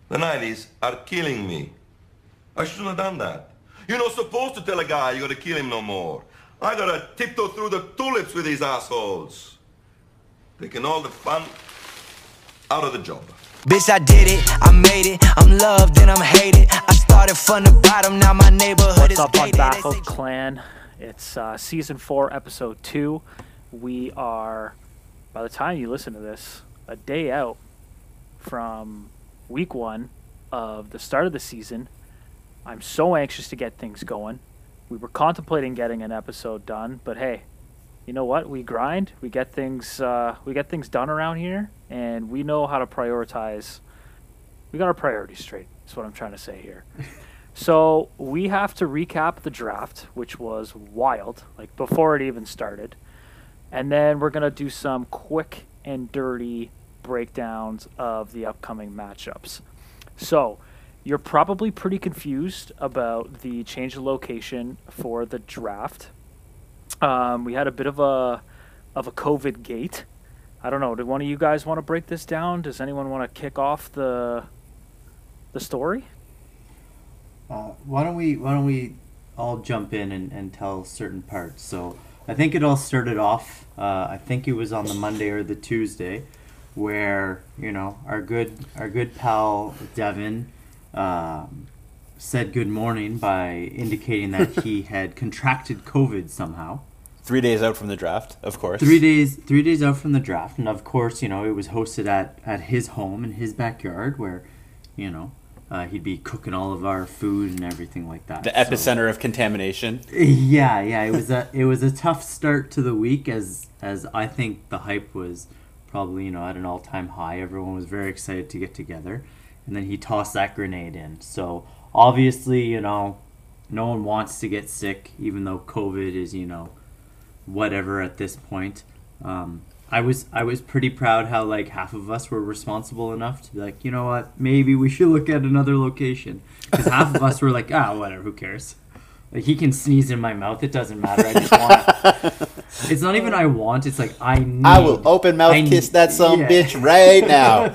The 90s are killing me. I shouldn't have done that. You're not supposed to tell a guy you gotta kill him no more. I gotta tiptoe through the tulips with these assholes. Taking all the fun out of the job. Bitch, I did it, I made it, I'm loved and I'm hated. I started from the bottom, now my neighborhood is What's up, gated. Unbaffled Clan? It's Season 4, Episode 2. We are, by the time you listen to this, a day out from Week 1 of the start of the season. I'm so anxious to get things going. We were contemplating getting an episode done, but hey, you know what? We grind. We get things done around here, and we know how to prioritize. We got our priorities straight. That's what I'm trying to say here. So we have to recap the draft, which was wild, like before it even started, and then we're gonna do some quick and dirty breakdowns of the upcoming matchups. So you're probably pretty confused about the change of location for the draft. We had a bit of a COVID gate. I don't know. Do one of you guys want to break this down? Does anyone want to kick off the story? Why don't we all jump in and tell certain parts? So I think it all started off. I think it was on the Monday or the Tuesday, where our good pal Devin said good morning by indicating that he had contracted COVID somehow. 3 days out from the draft, of course. 3 days out from the draft, and of course, it was hosted at his home in his backyard, where, he'd be cooking all of our food and everything like that. The epicenter of contamination. Yeah, it was a tough start to the week, as I think the hype was probably at an all-time high. Everyone was very excited to get together, and then he tossed that grenade in. So obviously, no one wants to get sick, even though COVID is whatever at this point. I was pretty proud how like half of us were responsible enough to be like, you know what, maybe we should look at another location, because half of us were like, whatever, who cares, like he can sneeze in my mouth, it doesn't matter, I just want it's not even I want, it's like I will open mouth kiss that son bitch right now.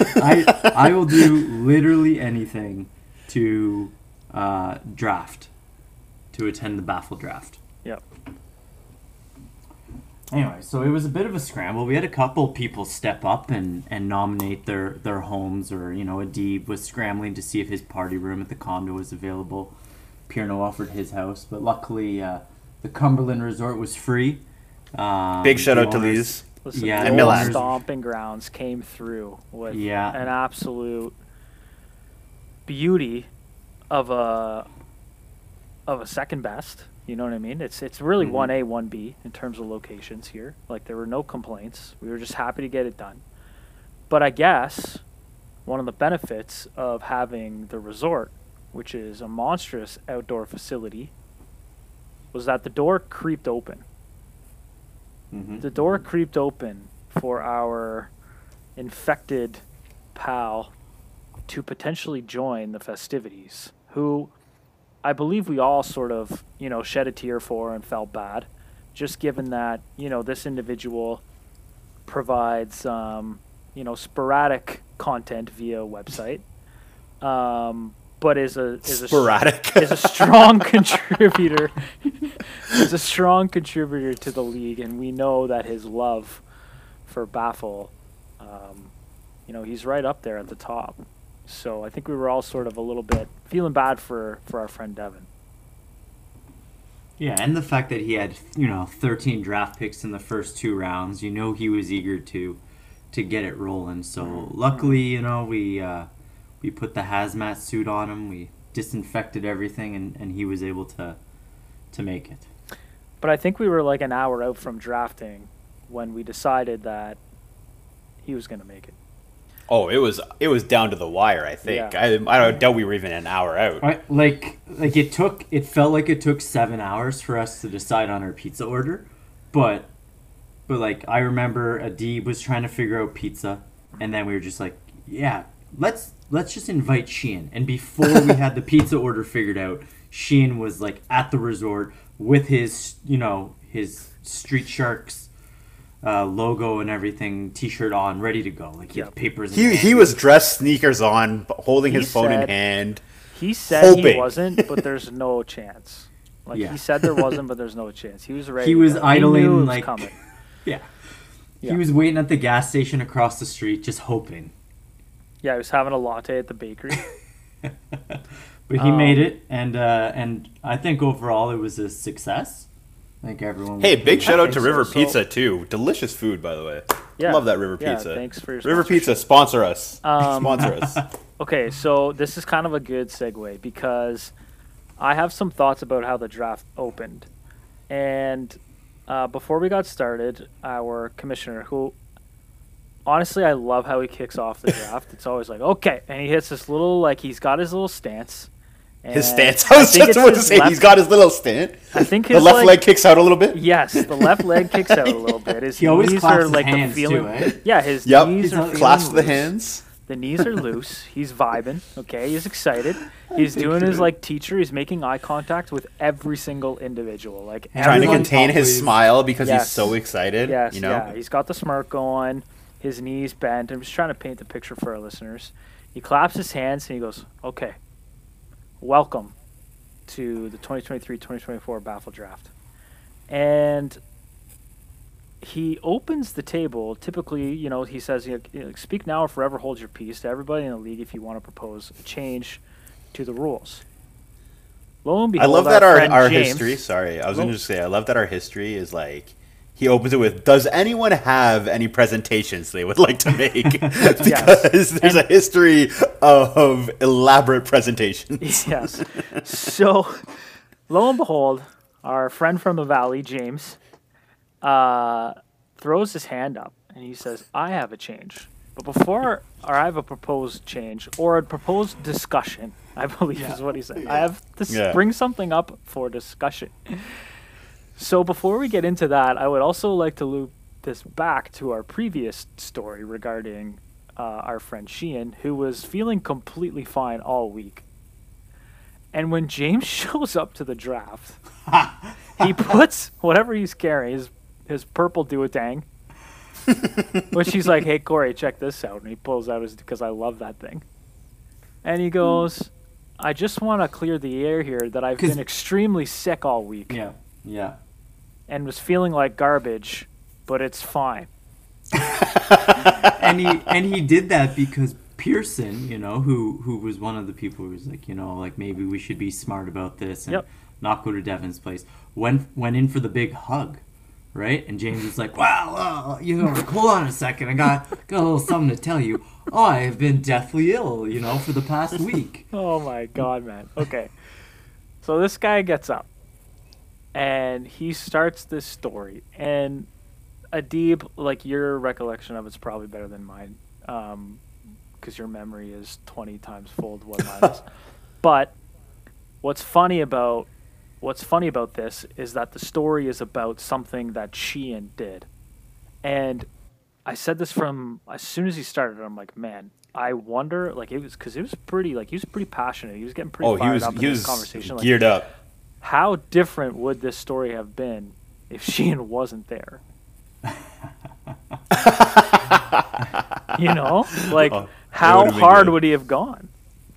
I will do literally anything to attend the Baffle draft. Yep. Anyway, so it was a bit of a scramble. We had a couple people step up and nominate their homes, or, Adib was scrambling to see if his party room at the condo was available. Pierno offered his house, but luckily the Cumberland Resort was free. Big shout out to Lee's. Listen, Yeah, the and old Milan. stomping grounds came through with Yeah. an absolute beauty of a second best. You know what I mean? It's really 1A, 1B in terms of locations here. Like, there were no complaints. We were just happy to get it done. But I guess one of the benefits of having the resort, which is a monstrous outdoor facility, was that the door creeped open. Mm-hmm. The door creeped open for our infected pal to potentially join the festivities, who I believe we all sort of, shed a tear for and felt bad, just given that, this individual provides, sporadic content via website, but is a strong contributor. Is a strong contributor to the league, and we know that his love for Baffle, he's right up there at the top. So I think we were all sort of a little bit feeling bad for our friend Devin. Yeah, and the fact that he had 13 draft picks in the first 2 rounds, he was eager to get it rolling. So luckily, we put the hazmat suit on him, we disinfected everything, and he was able to make it. But I think we were like an hour out from drafting when we decided that he was going to make it. Oh, it was down to the wire, I think. Yeah. I don't doubt we were even an hour out. It felt like it took 7 hours for us to decide on our pizza order, but like I remember Adib was trying to figure out pizza, and then we were just like, yeah, let's just invite Sheehan. And before we had the pizza order figured out, Sheehan was like at the resort with his his Street Sharks logo and everything, T-shirt on, ready to go. Like he had papers. He was dressed, sneakers on, holding his phone in hand. He said hoping. he wasn't, but there's no chance. Like he said there wasn't, but there's no chance. He was ready. He was idling, he knew it was like coming. Yeah. He was waiting at the gas station across the street, just hoping. Yeah, he was having a latte at the bakery. But he made it, and I think overall it was a success. I think everyone. Hey, big shout out to River Pizza too. Delicious food, by the way. Yeah, love that River Pizza. Thanks for your River Pizza, sponsor us. Sponsor us. Okay, so this is kind of a good segue because I have some thoughts about how the draft opened, and before we got started, our commissioner, who honestly I love how he kicks off the draft. It's always like okay, and he hits this little he's got his little stance. His stance. I was just about to say he's got his little stance. I think the left leg kicks out a little bit. Yes, the left leg kicks out a little bit. He always knees claps are like his hands the feeling. too, eh? Yeah, his knees are clasp the loose. hands. The knees are loose. He's vibing. Okay, he's excited. He's doing his teacher. He's making eye contact with every single individual. Trying to contain his smile because he's so excited. Yes, you know? yeah. He's got the smirk going. His knees bent. I'm just trying to paint the picture for our listeners. He claps his hands and he goes, "Okay, welcome to the 2023-2024 Baffle Draft." And he opens the table. Typically, he says, "Speak now or forever hold your peace to everybody in the league if you want to propose a change to the rules." Lo and behold, I love that our James, history. Sorry, I was going to just say I love that our history is he opens it with, "Does anyone have any presentations they would like to make?" Because there's a history of elaborate presentations. Yes. So, lo and behold, our friend from the Valley, James, throws his hand up and he says, "I have a change. But I have a proposed change or a proposed discussion," I believe is what he said. "I have to bring something up for discussion." So before we get into that, I would also like to loop this back to our previous story regarding our friend Sheehan, who was feeling completely fine all week. And when James shows up to the draft, he puts whatever he's carrying, his purple duotang, which he's like, "Hey, Corey, check this out." And he pulls out because I love that thing. And he goes, "I just want to clear the air here that I've been extremely sick all week." Yeah. And was feeling like garbage, but it's fine. and he did that because Pearson, who was one of the people who was like, maybe we should be smart about this and not go to Devin's place, went in for the big hug, right? And James was like, "Wow, hold on a second, I got a little something to tell you. Oh, I have been deathly ill, for the past week." Oh my God, man. Okay. So this guy gets up and he starts this story, and Adib, your recollection of it's probably better than mine, because your memory is 20 times full of what mine is. But what's funny about this is that the story is about something that Sheehan did, and I said this from as soon as he started. I'm like, man, I wonder, it was pretty, he was pretty passionate. He was getting pretty fired up in this conversation. Geared up. How different would this story have been if Sheehan wasn't there? How hard would he have gone?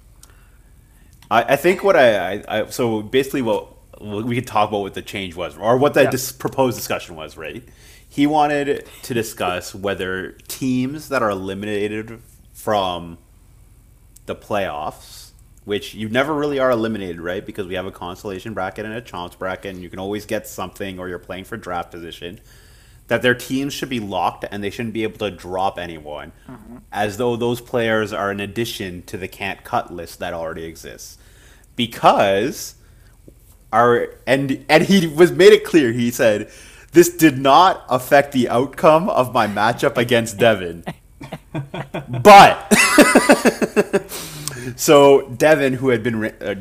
I think what so basically what we could talk about what the change was, or what the proposed discussion was, right? He wanted to discuss whether teams that are eliminated from the playoffs, which you never really are eliminated, right? Because we have a consolation bracket and a chance bracket, and you can always get something, or you're playing for draft position, that their teams should be locked and they shouldn't be able to drop anyone, as though those players are an addition to the can't cut list that already exists. Because and he made it clear, he said, "This did not affect the outcome of my matchup against Devin." But so Devin, who had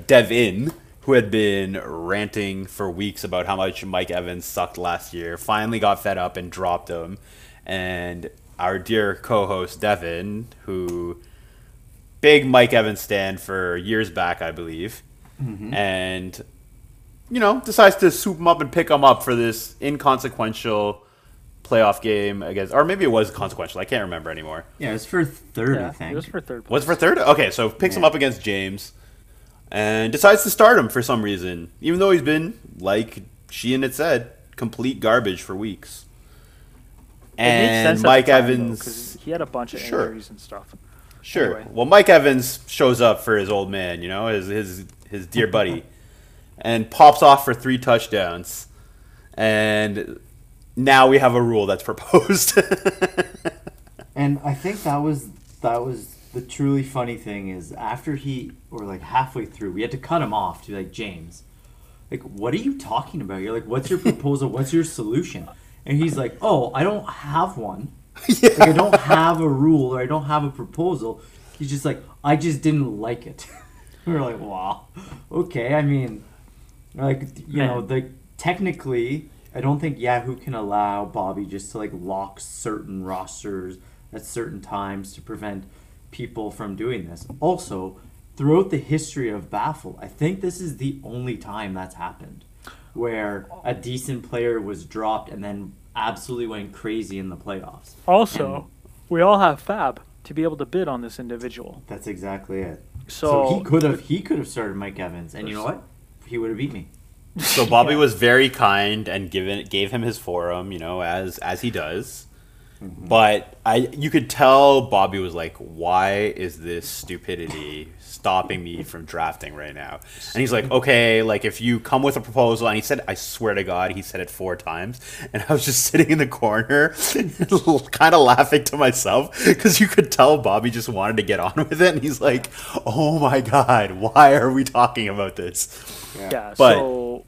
been ranting for weeks about how much Mike Evans sucked last year, finally got fed up and dropped him. And our dear co-host Devin, who big Mike Evans stan for years back, I believe, and decides to swoop him up and pick him up for this inconsequential playoff game against, or maybe it was consequential. I can't remember anymore. Yeah, it was for third, I Yeah, think. it was for third place. Was it for third? Okay, so picks him Yeah. up against James and decides to start him for some reason, even though he's been, like Sheehan had said, complete garbage for weeks. It made And sense at the Mike time, though, Evans, 'cause he had a bunch of Sure. injuries and stuff. sure. Anyway. Well, Mike Evans shows up for his old man, you know, his dear buddy, and pops off for 3 touchdowns. And now we have a rule that's proposed. And I think that was the truly funny thing is after like halfway through, we had to cut him off to like, James, like, what are you talking about? You're like, what's your proposal? What's your solution? And he's like, oh, I don't have one. Like, I don't have a rule or I don't have a proposal. He's just like, I just didn't like it. We were like, wow, okay. I mean, like, you know, technically, I don't think Yahoo can allow Bobby just to like lock certain rosters at certain times to prevent people from doing this. Also, throughout the history of Baffle, I think this is the only time that's happened where a decent player was dropped and then absolutely went crazy in the playoffs. Also, we all have Fab to be able to bid on this individual. That's exactly it. So he could have started Mike Evans, and you know what? He would have beat me. So Bobby was very kind and gave him his forum, you know, as he does. But you could tell Bobby was like, why is this stupidity stopping me from drafting right now? And he's like, okay, like if you come with a proposal, and he said, I swear to God, he said it 4 times, and I was just sitting in the corner, kind of laughing to myself because you could tell Bobby just wanted to get on with it, and he's like, oh my God, why are we talking about this? Yeah. But- So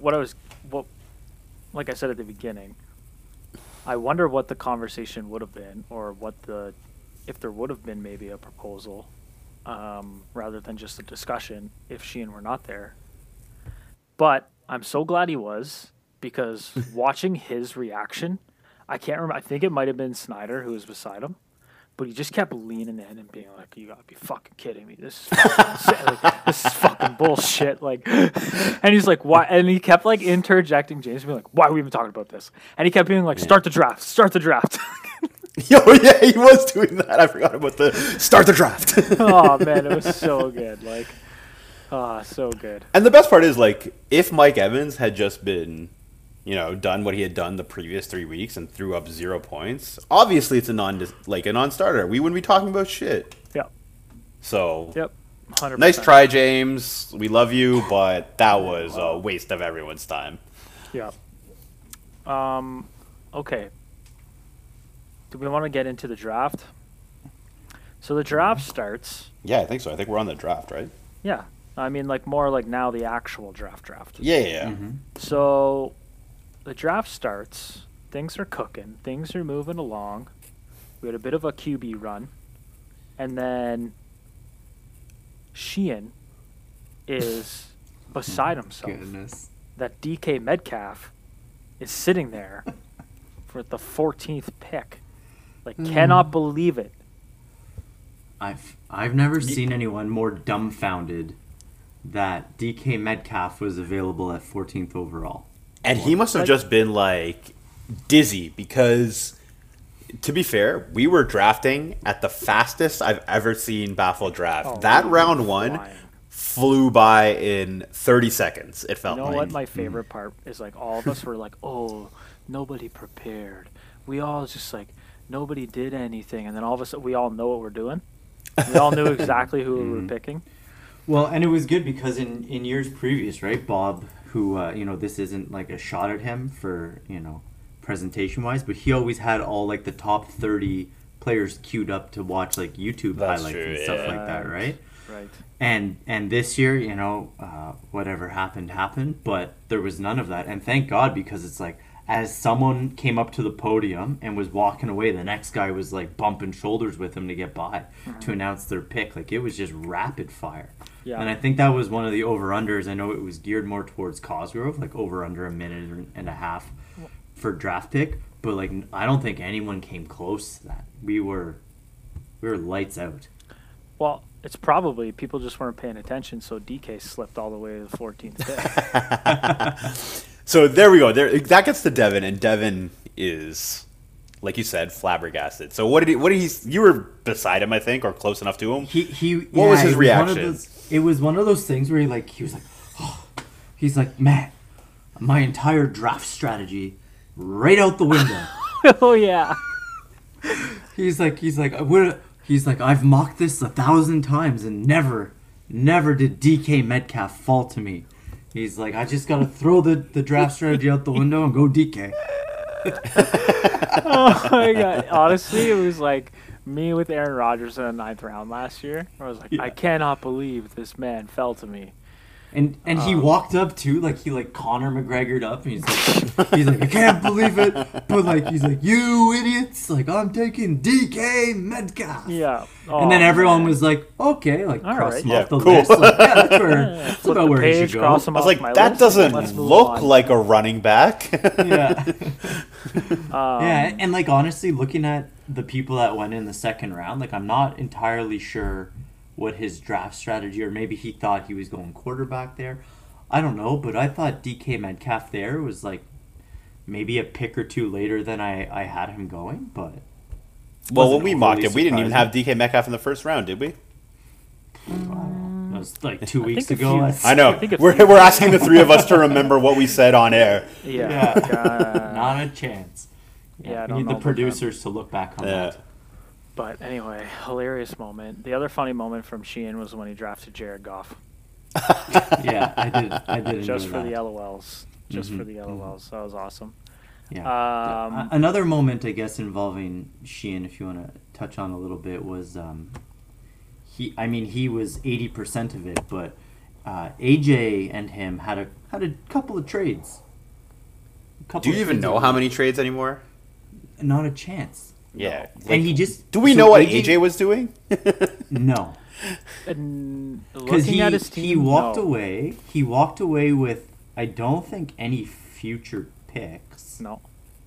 like I said at the beginning, I wonder what the conversation would have been, or if there would have been maybe a proposal, rather than just a discussion if Sheehan were not there. But I'm so glad he was, because watching his reaction, I can't remember. I think it might have been Snyder who was beside him, but he just kept leaning in and being like, "You gotta be fucking kidding me! This is fucking like, this is fucking bullshit!" Like, and he's like, "Why?" And he kept like interjecting James, being like, "Why are we even talking about this?" And he kept being like, "Start the draft! Start the draft!" Yo, yeah, he was doing that. I forgot about the start the draft. Oh man, it was so good. Like, so good. And the best part is, like, if Mike Evans had just been, you know, done what he had done the previous 3 weeks and threw up 0 points, obviously it's a non-starter. We wouldn't be talking about shit. Yep. So, Yep. 100%. nice try, James. We love you, but that was a waste of everyone's time. Yep. Okay. Do we want to get into the draft? So the draft starts. Yeah, I think so. I think we're on the draft, right? Yeah. I mean, like more like now the actual draft. Yeah. So the draft starts. Things are cooking. Things are moving along. We had a bit of a QB run. And then Sheehan is beside himself Goodness. that DK Metcalf is sitting there for the 14th pick. Like, cannot believe it. I've never seen anyone more dumbfounded that DK Metcalf was available at 14th overall. And he must have just been, like, dizzy because, to be fair, we were drafting at the fastest I've ever seen Baffle draft. Oh, That we were round one flying. flew by in 30 seconds, it felt You know like. what my favorite part is? Like, all of us were like, oh, nobody prepared. We all just like, nobody did anything. And then all of a sudden, we all know what we're doing. We all knew exactly who we were picking. Well, and it was good because in years previous, right, Bob, who, this isn't like a shot at him for, presentation-wise, but he always had all, like, the top 30 players queued up to watch, like, YouTube That's highlights true, and stuff yeah. like that, right? Right. And this year, whatever happened, but there was none of that. And thank God, because it's like, as someone came up to the podium and was walking away, the next guy was like bumping shoulders with him to get by to announce their pick. Like, it was just rapid fire. Yeah. And I think that was one of the over-unders. I know it was geared more towards Cosgrove, like over under a minute and a half for draft pick. But like, I don't think anyone came close to that. We were lights out. Well, it's probably people just weren't paying attention, so DK slipped all the way to the 14th pick. So there we go. That gets to Devin, and Devin is, like you said, flabbergasted. So what did he? You were beside him, I think, or close enough to him. What was his reaction? It was one of those things where he was like, oh, he's like, man, my entire draft strategy right out the window. Oh yeah. He's like, I've mocked this 1,000 times and never did DK Metcalf fall to me. He's like, I just gotta throw the draft strategy out the window and go DK. Oh my god! Honestly, it was like me with Aaron Rodgers in the 9th round last year. I was like, I cannot believe this man fell to me. And he walked up too, like he Conor McGregor'd up, and he's like, I can't believe it, but like he's like, you idiots, like I'm taking DK Metcalf. Yeah. And then everyone was like, okay, like All cross right. him Yeah, off the cool. list. Like, yeah, that's Flip about the where he page, should go. cross him I was off like, my that list, doesn't let's move look on. like a running back. Yeah. Yeah, and like honestly, looking at the people that went in the second round, like I'm not entirely sure what his draft strategy, or maybe he thought he was going quarterback there. I don't know, but I thought DK Metcalf there was like maybe a pick or two later than I had him going, but Well, wasn't when we mocked overly it, we didn't even have surprising. DK Metcalf in the first round, did we? That was like 2 weeks think a ago. few- I know. I think a We're few- asking the three of us to remember what we said on air. Yeah. Not a chance. Yeah, I we don't need know the about producers to look back on Yeah. that. But anyway, hilarious moment. The other funny moment from Sheehan was when he drafted Jared Goff. Yeah, I did Just enjoy for the that. LOLs. Just for the LOLs. That was awesome. Yeah. Another moment, I guess, involving Sheehan, if you want to touch on a little bit, was he was 80% of it, but AJ and him had a couple of trades. Do you even know how many trades anymore? Not a chance. Yeah. And he just. Do we so know what AJ was doing? No. And Because looking at his team, he walked no. away. He walked away with, I don't think, any future picks. No.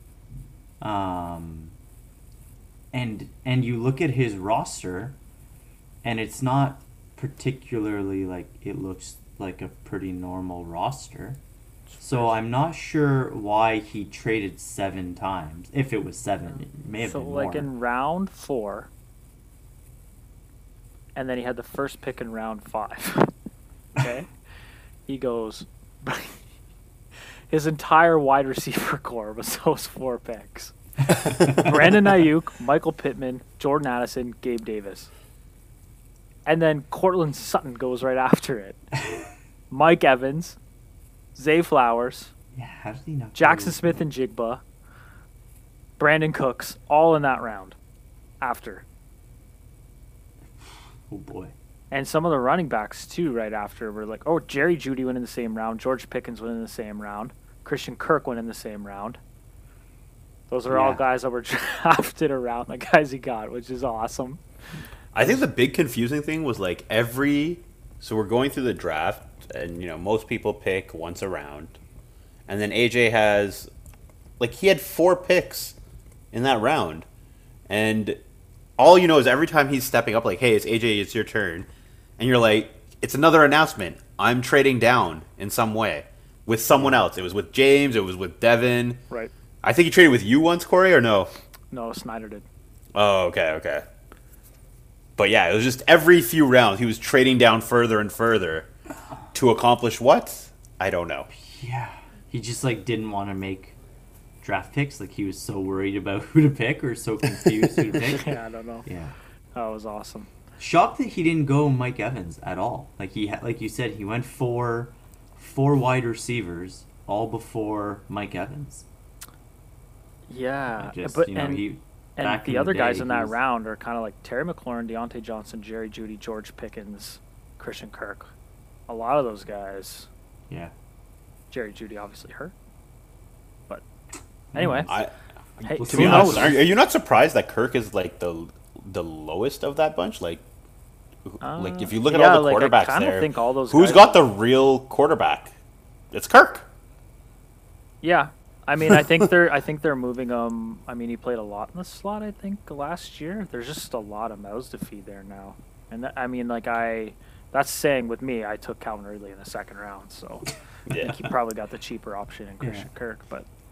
And you look at his roster, and it's not particularly like, it looks like a pretty normal roster. So I'm not sure why he traded 7 times. If it was 7, it may have So been more. like in round 4, and then he had the first pick in round 5. Okay, he goes. His entire wide receiver core was those 4 picks. Brandon Ayuk, Michael Pittman, Jordan Addison, Gabe Davis. And then Cortland Sutton goes right after it. Mike Evans, Zay Flowers, Yeah, how did he not? Jackson Smith and Jigba, Brandon Cooks, all in that round after. Oh boy. And some of the running backs, too, right after were like, oh, Jerry Jeudy went in the same round. George Pickens went in the same round. Christian Kirk went in the same round. Those are all Yeah. guys that were drafted around the guys he got, which is awesome. I think the big confusing thing was like so we're going through the draft, and most people pick once a round, and then AJ has, he had 4 picks in that round, and all you know is every time he's stepping up, like, hey, it's AJ, it's your turn, and you're like, it's another announcement. I'm trading down in some way with someone else. It was with James. It was with Devin. Right. I think he traded with you once, Corey, or no? No, Snyder did. Oh, okay. But yeah, it was just every few rounds he was trading down further and further to accomplish what? I don't know. Yeah. He just didn't want to make draft picks. He was so worried about who to pick or so confused who to pick. Yeah, I don't know. Yeah. That was awesome. Shocked that he didn't go Mike Evans at all. Like you said, he went four wide receivers all before Mike Evans. Yeah, Just, but he and back the in other the guys day, in he that was- round are kind of like Terry McLaurin, Deontay Johnson, Jerry Jeudy, George Pickens, Christian Kirk. A lot of those guys. Yeah. Jerry Jeudy obviously hurt, but anyway, hey, To who be honest, knows? are you not surprised that Kirk is the lowest of that bunch? If you look at all the I quarterbacks kinda there, think all those who's guys got the real quarterback? It's Kirk. Yeah, I mean, I think they're moving him. I mean, he played a lot in the slot. I think last year. There's just a lot of mouths to feed there now, and that's saying with me. I took Calvin Ridley in the second round, so I Yeah. think he probably got the cheaper option in Christian Kirk. But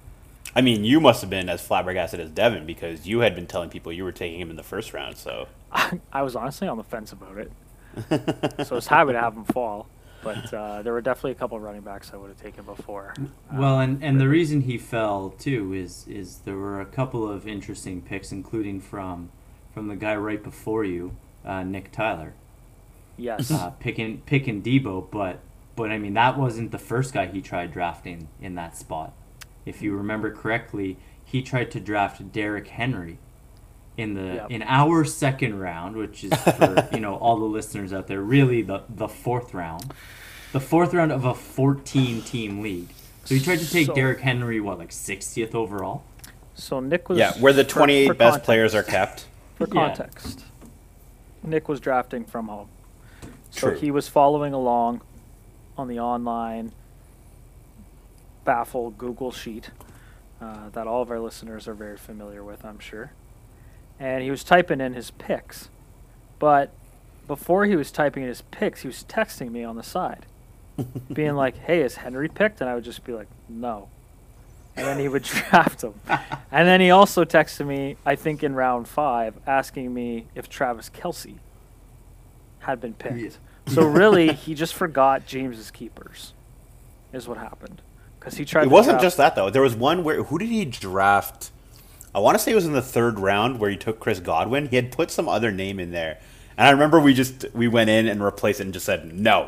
I mean, you must have been as flabbergasted as Devin because you had been telling people you were taking him in the first round. So I was honestly on the fence about it. So I was happy to have him fall. But there were definitely a couple of running backs I would have taken before. Well, and the reason he fell too is there were a couple of interesting picks, including from the guy right before you, Nick Tyler, Yes. picking Debo, but I mean that wasn't the first guy he tried drafting in that spot. If you remember correctly, he tried to draft Derrick Henry in our second round, which is for all the listeners out there, really the fourth round. The fourth round of a 14-team league. So he tried to take Derrick Henry, like 60th overall? So Nick was... yeah, where the 28 for best context. players are kept. For context, Nick was drafting from home. So True. he was following along on the online Baffle Google sheet that all of our listeners are very familiar with, I'm sure. And he was typing in his picks. But before he was typing in his picks, he was texting me on the side, being like, hey, is Henry picked? And I would just be like, no. And then he would draft him. And then he also texted me, I think in round 5, asking me if Travis Kelce had been picked. Yeah. So really, he just forgot James's keepers, is what happened. Because he tried. It wasn't just that though. There was one where who did he draft? I want to say it was in the 3rd round where he took Chris Godwin. He had put some other name in there, and I remember we went in and replaced it and just said no.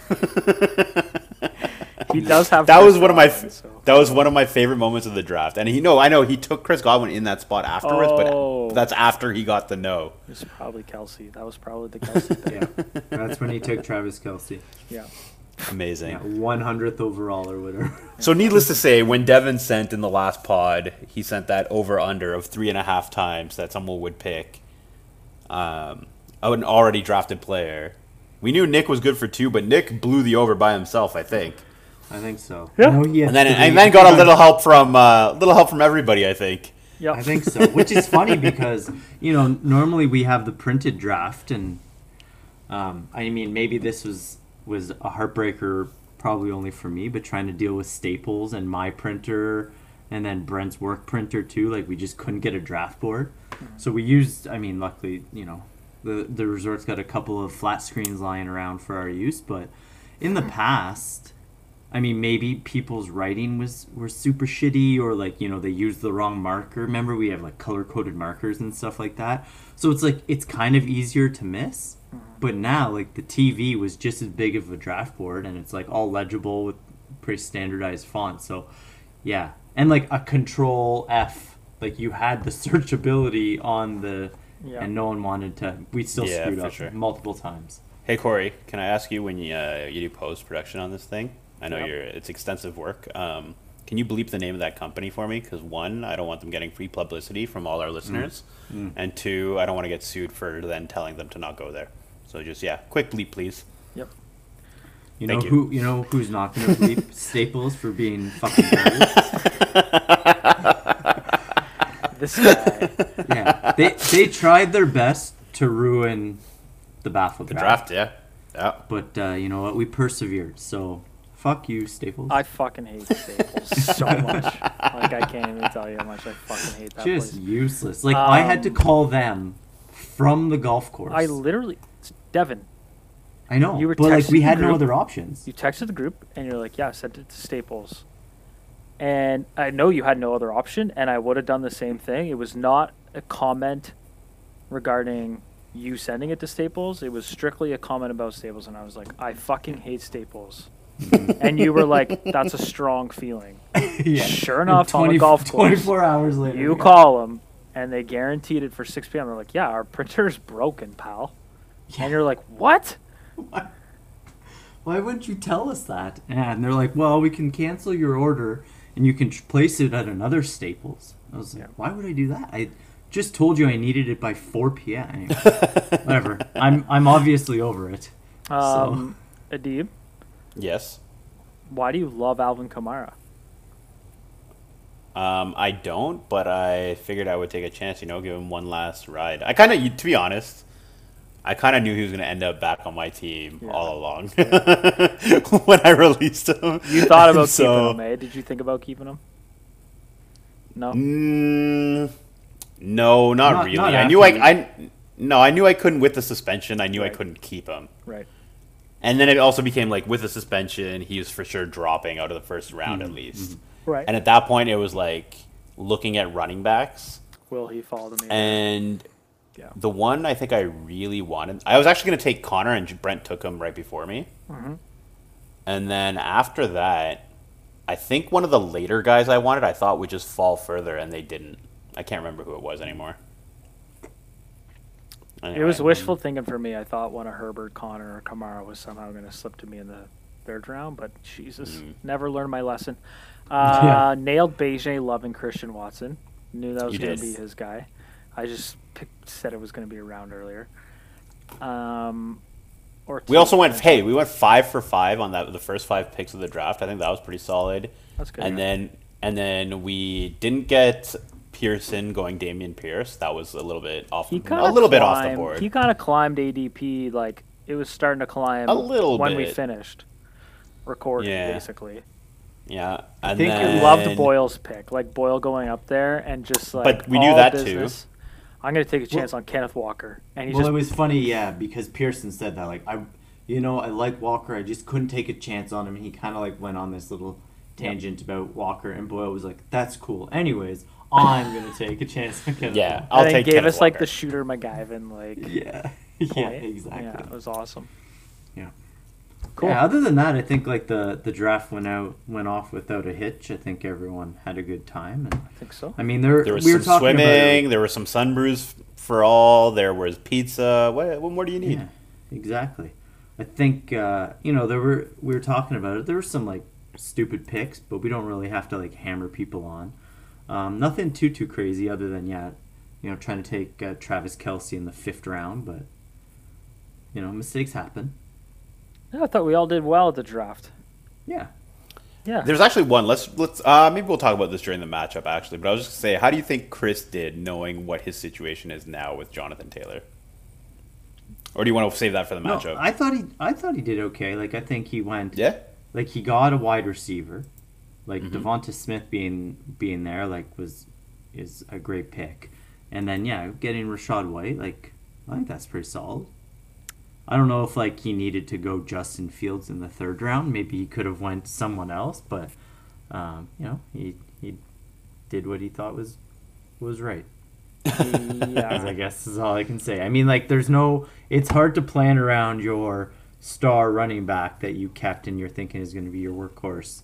He does have. That Chris was one of my Godwin, so. that was one of my favorite moments of the draft. And I know he took Chris Godwin in that spot afterwards, Oh. but that's after he got the no. It was probably Kelsey. That was probably the Kelsey pick. Yeah, that's when he took Travis Kelce. Yeah. Amazing. Yeah, 100th overall or whatever. So needless to say, when Devin sent in the last pod, he sent that over-under of 3.5 times that someone would pick an already drafted player. We knew Nick was good for 2, but Nick blew the over by himself, I think. I think so. Yeah. No, he has And then three. and then got a little help from everybody, I think. Yep. I think so, which is funny because normally we have the printed draft, and I mean maybe this was a heartbreaker probably only for me, but trying to deal with Staples and my printer and then Brent's work printer too, like we just couldn't get a draft board. So we used, I mean, luckily the resort's got a couple of flat screens lying around for our use, but in the past, I mean, maybe people's writing was super shitty, or like, they used the wrong marker. Remember, we have like color-coded markers and stuff like that. So it's like, it's kind of easier to miss. But now, like, the TV was just as big of a draft board, and it's like all legible with pretty standardized font. So, yeah. And like a Control F, like you had the searchability on the, and no one wanted to. We still screwed up multiple times. Hey Corey, can I ask you when you do post production on this thing? I know it's extensive work. Can you bleep the name of that company for me? Because 1, I don't want them getting free publicity from all our listeners, and 2, I don't want to get sued for then telling them to not go there. So just quick bleep, please. Yep. You know who's not going to bleep Staples for being fucking dirty? This guy. Yeah, they tried their best to ruin the Baffle draft. Yeah. But you know what? We persevered. So fuck you, Staples. I fucking hate Staples so much. Like, I can't even tell you how much I fucking hate that Just place. useless. Like, I had to call them from the golf course. I literally... Devin, I know, you were but like we texting had the no group. other options. you texted the group, and you're like, yeah, send it to Staples. And I know you had no other option, and I would have done the same thing. It was not a comment regarding you sending it to Staples. It was strictly a comment about Staples, and I was like, I fucking hate Staples. And you were like, that's a strong feeling. Yeah. Sure enough, on the golf course, 24 hours later. you call them, and they guaranteed it for 6 p.m. They're like, yeah, our printer's broken, pal. And you're like, what? Why wouldn't you tell us that? And they're like, well, we can cancel your order, and you can place it at another Staples. I was like, why would I do that? I just told you I needed it by 4 p.m. Anyway, whatever. I'm obviously over it. Adib, Yes. why do you love Alvin Kamara? I don't, but I figured I would take a chance, give him one last ride. To be honest, I kind of knew he was going to end up back on my team all along when I released him. You thought about keeping him, eh? Did you think about keeping him? No. No, not really. not I knew after I knew I couldn't with the suspension. I knew I couldn't keep him. Right. And then it also became like with the suspension, he was for sure dropping out of the first round at least. Right. And at that point, it was like looking at running backs. Will he fall to me? And Yeah. the one I think I really wanted, I was actually going to take Connor, and Brent took him right before me. And then after that, I think one of the later guys I wanted, I thought would just fall further, and they didn't. I can't remember who it was anymore. It was Anyway. wishful thinking for me. I thought one of Herbert, Connor, or Kamara was somehow going to slip to me in the third round, but Jesus, never learned my lesson. Nailed Beijing, loving Christian Watson. Knew that was You going to did. be his guy. I just said it was going to be a round earlier. We also went 5 for 5 on the first 5 picks of the draft. I think that was pretty solid. That's good. And then we didn't get Pearson going Damian Pierce. That was a little bit off He a kinda little bit off the climbed- board. He kind of climbed ADP, like it was starting to climb A little when we bit. finished recording, Yeah. basically. Yeah. And think then, I loved Boyle's pick, like Boyle going up there and just like. But we knew all that too. business. I'm gonna take a chance on Kenneth Walker, and he's Well, just it was funny, yeah, because Pearson said that, like, I like Walker, I just couldn't take a chance on him. He kind of like went on this little tangent about Walker, and Boyle was like, "That's cool." Anyways, I'm gonna take a chance on Kenneth Yeah, Walker. I'll and then take gave Kenneth us like Walker. the shooter McGavin, like Yeah, yeah, point. exactly. Yeah, it was awesome. Yeah. Cool. Yeah, other than that, I think like the draft went off without a hitch. I think everyone had a good time, and I think so. I mean There was we were some talking swimming. There was some sun brews for all. There was pizza. What more do you need? Yeah, exactly. I think we were talking about it. There were some like stupid picks, but we don't really have to like hammer people on. Nothing too crazy other than trying to take Travis Kelce in the 5th round, but mistakes happen. Yeah, I thought we all did well at the draft. Yeah. Yeah. There's actually one. Let's maybe we'll talk about this during the matchup actually. But I was just gonna say, how do you think Chris did, knowing what his situation is now with Jonathan Taylor? Or do you want to save that for the No, matchup? I thought he did okay. Like I think he went. Yeah. Like he got a wide receiver, like Mm-hmm. Devonta Smith being there, like is a great pick, and then getting Rashad White, like I think that's pretty solid. I don't know if like he needed to go Justin Fields in the 3rd round. Maybe he could have went someone else, but he did what he thought was right. Yeah. I guess is all I can say. I mean, like, it's hard to plan around your star running back that you kept and you're thinking is going to be your workhorse.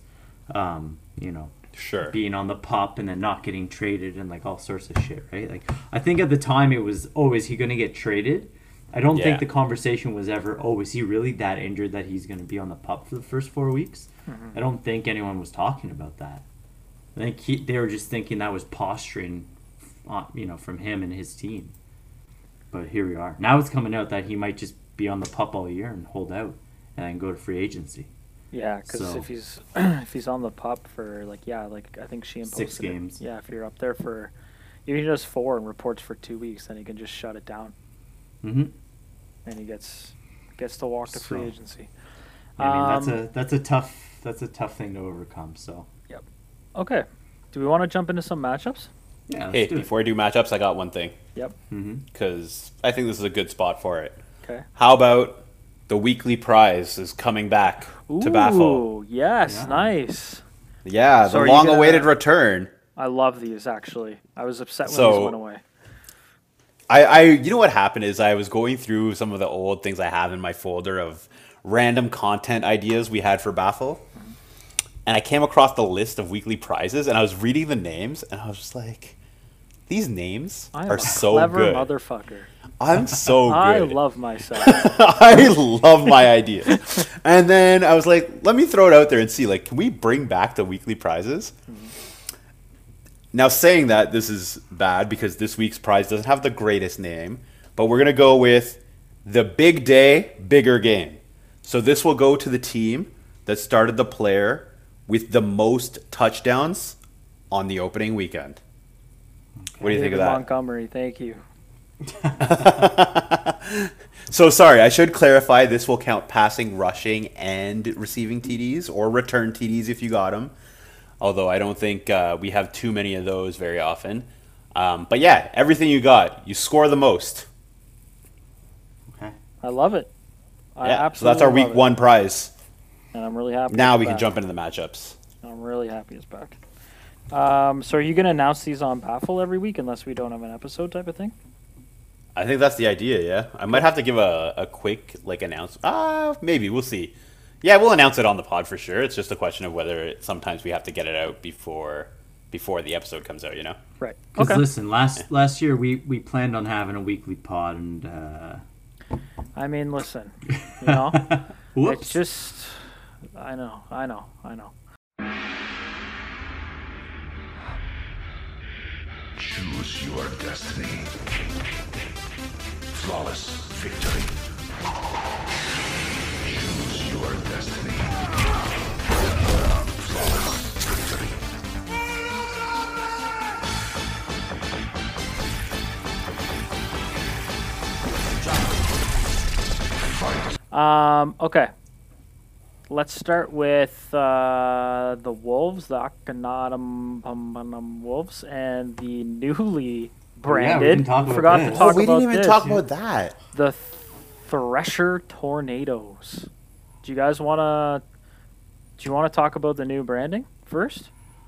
Sure. Being on the pup and then not getting traded and like all sorts of shit, right? Like, I think at the time it was, is he going to get traded? I don't Yeah. think the conversation was ever, is he really that injured that he's going to be on the pup for the first 4 weeks? I don't think anyone was talking about that. I think they were just thinking that was posturing, from him and his team. But here we are. Now it's coming out that he might just be on the pup all year and hold out and then go to free agency. Yeah, because So- if he's on the pup for I think Sheehan posted 6 it. games. Yeah, if you're up there for even if he does 4 and reports for 2 weeks, then he can just shut it down Mm-hmm. and he gets to walk to free So- agency. I mean, that's a tough thing to overcome. So Okay, do we want to jump into some matchups? yeah, let's Hey, do it. before I do matchups, I got one thing Yep. because I think this is a good spot for it. Okay. How about the weekly prize is coming back to Baffle? Ooh, yes, Yeah. nice. Yeah, So the are you long-awaited gonna- return. I love these actually. I was upset when So- these went away. You know what happened is I was going through some of the old things I have in my folder of random content ideas we had for Baffle, and I came across the list of weekly prizes, and I was reading the names, and I was just like, these names I am are a so clever good. motherfucker. I'm so good. I love myself. I love my idea. And then I was like, let me throw it out there and see, like, can we bring back the weekly prizes? Now, saying that, this is bad because this week's prize doesn't have the greatest name, but we're going to go with the big day, bigger game. So this will go to the team that started the player with the most touchdowns on the opening weekend. What do you think of David that? Montgomery, thank you. So sorry, I should clarify. This will count passing, rushing, and receiving TDs or return TDs if you got them. although I don't think we have too many of those very often. But yeah, everything you got, you score the most. Okay. I love it. I Yeah, so absolutely that's our love week it. 1 prize. And I'm really happy. Now it's we can back. jump into the matchups. I'm really happy it's back. So are you going to announce these on Baffle every week unless we don't have an episode type of thing? I think that's the idea, yeah. I might have to give a quick announcement. Maybe, we'll see. Yeah, we'll announce it on the pod for sure. It's just a question of whether sometimes we have to get it out before the episode comes out, you know? Right. Because Okay. listen, last year we planned on having a weekly pod, and I mean, listen, you know, whoops. it's just, I know. Choose your destiny. Flawless victory. Choose your destiny. Flawless victory. Okay. Let's start with the Wolves, the Akhenaten Wolves, and the newly branded. didn't talk about forgot this. to talk we about didn't even this. talk about that. The Thresher Tornadoes. Do you guys wanna? Do you want to talk about the new branding first?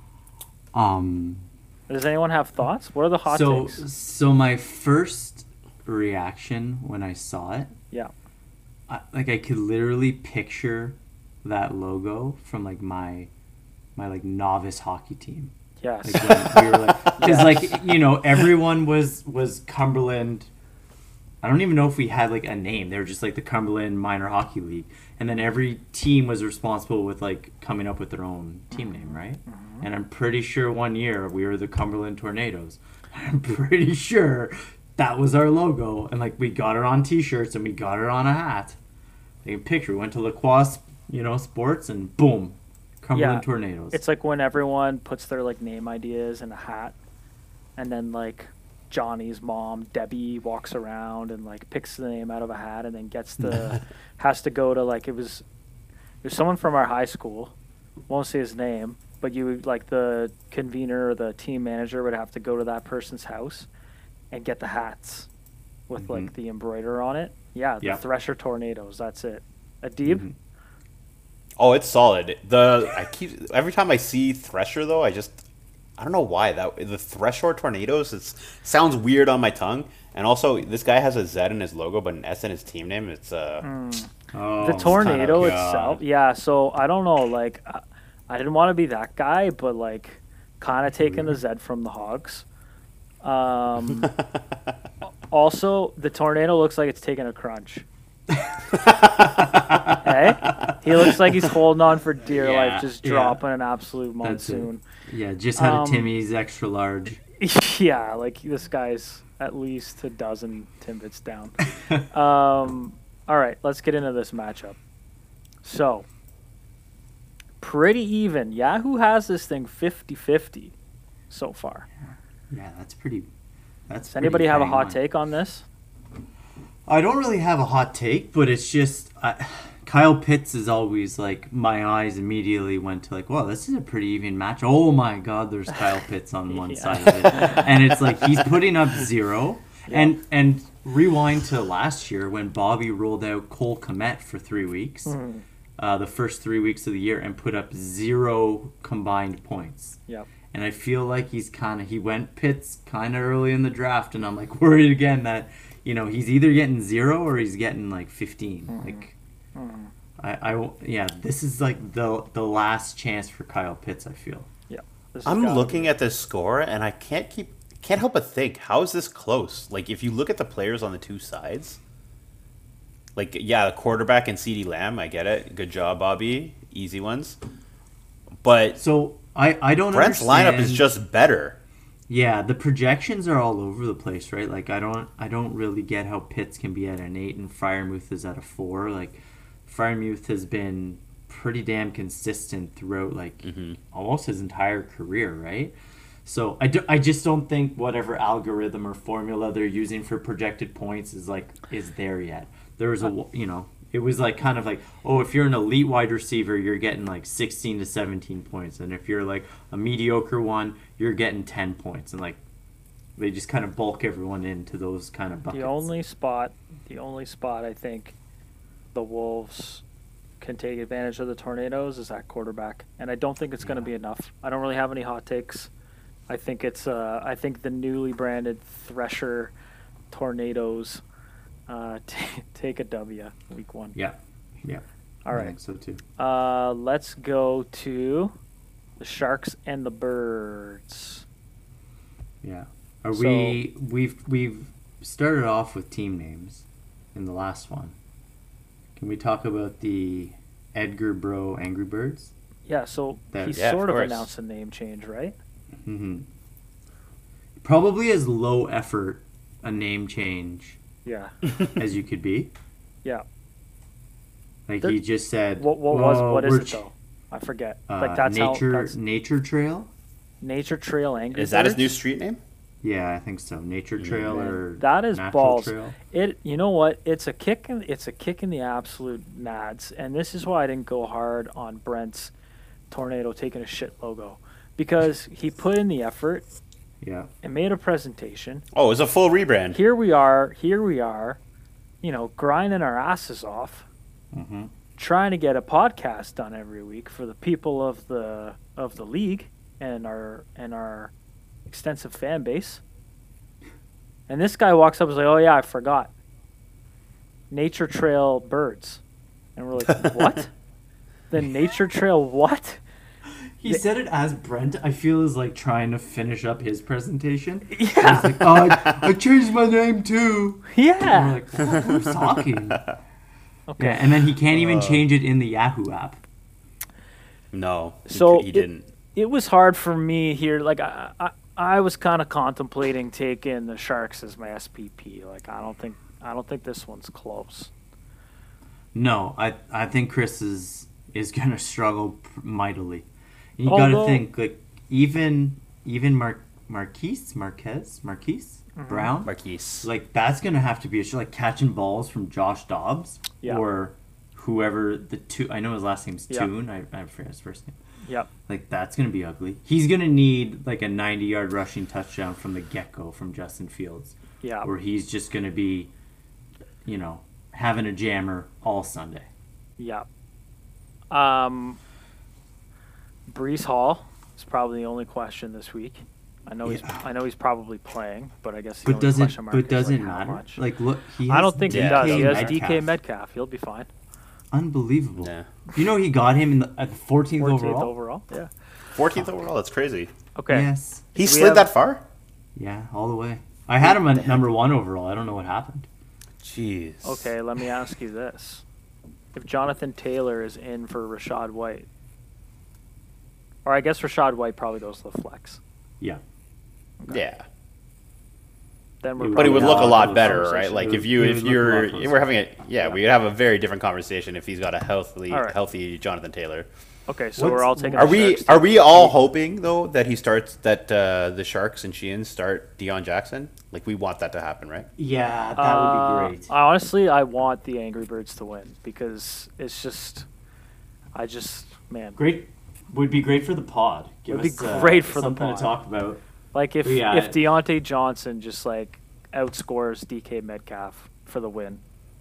Does anyone have thoughts? What are the hot takes? So my first reaction when I saw it, Yeah. I could literally picture that logo from like my like novice hockey team. Yes. Like when we were like, because like everyone was Cumberland. I don't even know if we had like a name. They were just like the Cumberland Minor Hockey League, and then every team was responsible with like coming up with their own team name, right? And I'm pretty sure one year we were the Cumberland Tornadoes. I'm pretty sure that was our logo, and like we got it on T-shirts and we got it on a hat. Take a picture. We went to Lacrosse, sports, and boom, Cumberland Tornadoes. It's like when everyone puts their like name ideas in a hat, and then like Johnny's mom Debbie walks around and like picks the name out of a hat, and then gets the has to go to like it was someone from our high school, won't say his name, but you would, like the convener or the team manager would have to go to that person's house and get the hats with like the embroider on it. Yeah, the Yep. Thresher Tornadoes. That's it. Adib. Oh, it's solid. Every time I see Thresher though, I don't know why the Thresher Tornadoes. It sounds weird on my tongue, and also this guy has a Z in his logo, but an S in his team name. It's Oh, The tornado God. itself, yeah. So I don't know. Like, I didn't want to be that guy, but like, kind of taking the Z from the Hogs. Also, the tornado looks like it's taking a crunch. Hey, he looks like he's holding on for dear Yeah, life, just yeah. dropping an absolute That's it. monsoon. Yeah, just had a Timmy's extra large. Yeah, like this guy's at least a dozen Timbits down. All right, let's get into this matchup. So, pretty even. Yahoo has this thing 50-50 so far. Yeah, that's pretty. Does anybody have a hot take on this? I don't really have a hot take, but it's just Kyle Pitts is always like my eyes immediately went to like, wow, this is a pretty even match. Oh my God, there's Kyle Pitts on one Yeah. side of it, and it's like he's putting up 0. Yeah. And rewind to last year when Bobby rolled out Cole Kmet for 3 weeks, the first 3 weeks of the year, and put up 0 combined points. Yep. And I feel like he went Pitts kind of early in the draft, and I'm like worried again that, he's either getting 0 or he's getting like 15. Like, this is like the last chance for Kyle Pitts, I feel. Yeah. I'm looking at this score and I can't help but think, how is this close? Like, if you look at the players on the two sides, like, yeah, the quarterback and CeeDee Lamb, I get it. Good job, Bobby. Easy ones. But So I don't Brent's understand. lineup is just better. Yeah, the projections are all over the place, right? Like I don't really get how Pitts can be at an 8 and Freiermuth is at a 4. Like Freiermuth has been pretty damn consistent throughout like almost his entire career, right? So I just don't think whatever algorithm or formula they're using for projected points is there yet. There was It was like kind of like, oh, if you're an elite wide receiver, you're getting like 16 to 17 points, and if you're like a mediocre one, you're getting 10 points, and like they just kind of bulk everyone into those kind of buckets. The only spot I think the Wolves can take advantage of the Tornadoes is at quarterback, and I don't think it's going to be enough. I don't really have any hot takes. I think the newly branded Thresher Tornadoes take a W week 1. Yeah. All I right. think so too. Let's go to the Sharks and the Birds. Yeah. So- We've started off with team names in the last one. Can we talk about the Edgar Bro Angry Birds? Yeah, so That- he Yeah, of sort of course. announced a name change, right? Mm-hmm. Probably as low effort a name change Yeah. as you could be. Yeah. Like There- he just said, What "Well, is we're it though? I forget. Nature that's Nature Trail. Nature Trail Angry Is that his Birds? new street name? Yeah, I think so. Nature Trail or That is Natural balls. Trail. You know what? It's a kick in the absolute nads, and this is why I didn't go hard on Brent's Tornado taking a shit logo, because he put in the effort Yeah. and made a presentation. Oh, it's a full rebrand. Here we are, grinding our asses off, Mm-hmm. trying to get a podcast done every week for the people of the league and our extensive fan base. And this guy walks up and is like, "Oh yeah, I forgot. Nature Trail Birds." And we're like, "What? The Nature Trail what?" He said it as Brent. I feel is like trying to finish up his presentation. Yeah. He's like, "Oh, I changed my name too." And Yeah. we're like, "Who's talking?" Okay. Yeah, and then he can't even change it in the Yahoo app. No, So he didn't. It was hard for me here. Like I was kind of contemplating taking the Sharks as my SPP. Like I don't think this one's close. No, I think Chris is gonna struggle mightily. You got to Although- think like even Marquise Brown, Marquise. like that's gonna have to be a like catching balls from Josh Dobbs Yeah. or whoever the two. I know his last name's Yeah. Toon. I forget his first name. Yep. Like that's gonna be ugly. He's gonna need like a 90-yard rushing touchdown from the get-go from Justin Fields, Yeah. or he's just gonna be, having a jammer all Sunday. Yep. Brees Hall is probably the only question this week. I know he's probably playing, but I guess the But only question mark is, doesn't like, how matter. much. Like look, he I has don't think he DK does. He has Metcalf. DK Metcalf. He'll be fine. Unbelievable. Yeah. You know he got him at the 14th 14th overall. overall. Yeah. 14th overall. That's crazy. Okay. Yes. He We slid have- that far? Yeah, all the way. I had him at number 1 overall. I don't know what happened. Jeez. Okay, let me ask you this. If Jonathan Taylor is in for Rashad White, or I guess Rashad White probably goes to the flex, Yeah. Yeah. then we're But it would probably look a having lot a better, conversation. right? Like It if would- you it if would look a you're lot closer. we're having a we would have a very different conversation if he's got a All right. healthy Jonathan Taylor. Okay, so What's- we're all taking. Are the we Sharks are team. we all hoping though that he starts that the Sharks and Sheehan start Deion Jackson? Like we want that to happen, right? Yeah, that would be great. Honestly, I want the Angry Birds to win because it's just, man, Great. Would be great for the pod. Give Would be us, great for the something pod. to talk about. like if Yeah. if Deontay Johnson just like outscores DK Metcalf for the win.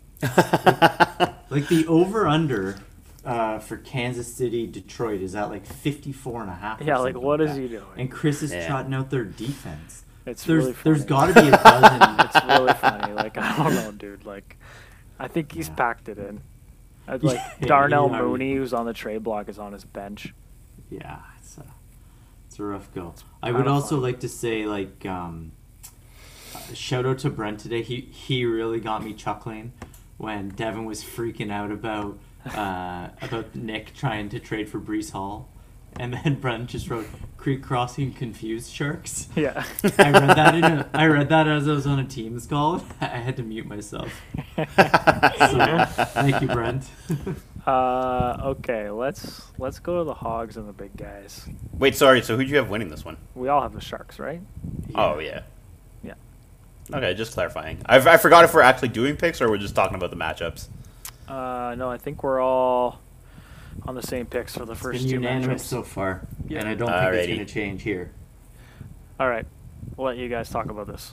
Like the over/under for Kansas City Detroit is at like 54.5. or Yeah, like something what is that. he doing? And Chris is Yeah. trotting out their defense. It's There's really funny. there's got to be a dozen. It's really funny. Like I don't know, dude. Like I think he's packed it in. Like Yeah, Darnell yeah, Mooney, who's on the trade block, is on his bench. Yeah, it's a rough go. I kinda would also fun. like to say like shout out to Brent today. He really got me chuckling when Devin was freaking out about Nick trying to trade for Brees Hall, and then Brent just wrote Creek Crossing confused Sharks. Yeah. I read that as I was on a Teams call. I had to mute myself. So, thank you, Brent. Okay, let's go to the Hogs and the big guys. Wait, sorry. So who'd you have winning this one? We all have the Sharks, right? Oh yeah. Yeah. Okay, just clarifying. I forgot if we're actually doing picks or we're just talking about the matchups. No, I think we're all on the same picks for the first Been two unanimous matchups. so far, Yeah. and I don't think it's Alrighty. going to change here. All right, we'll let you guys talk about this.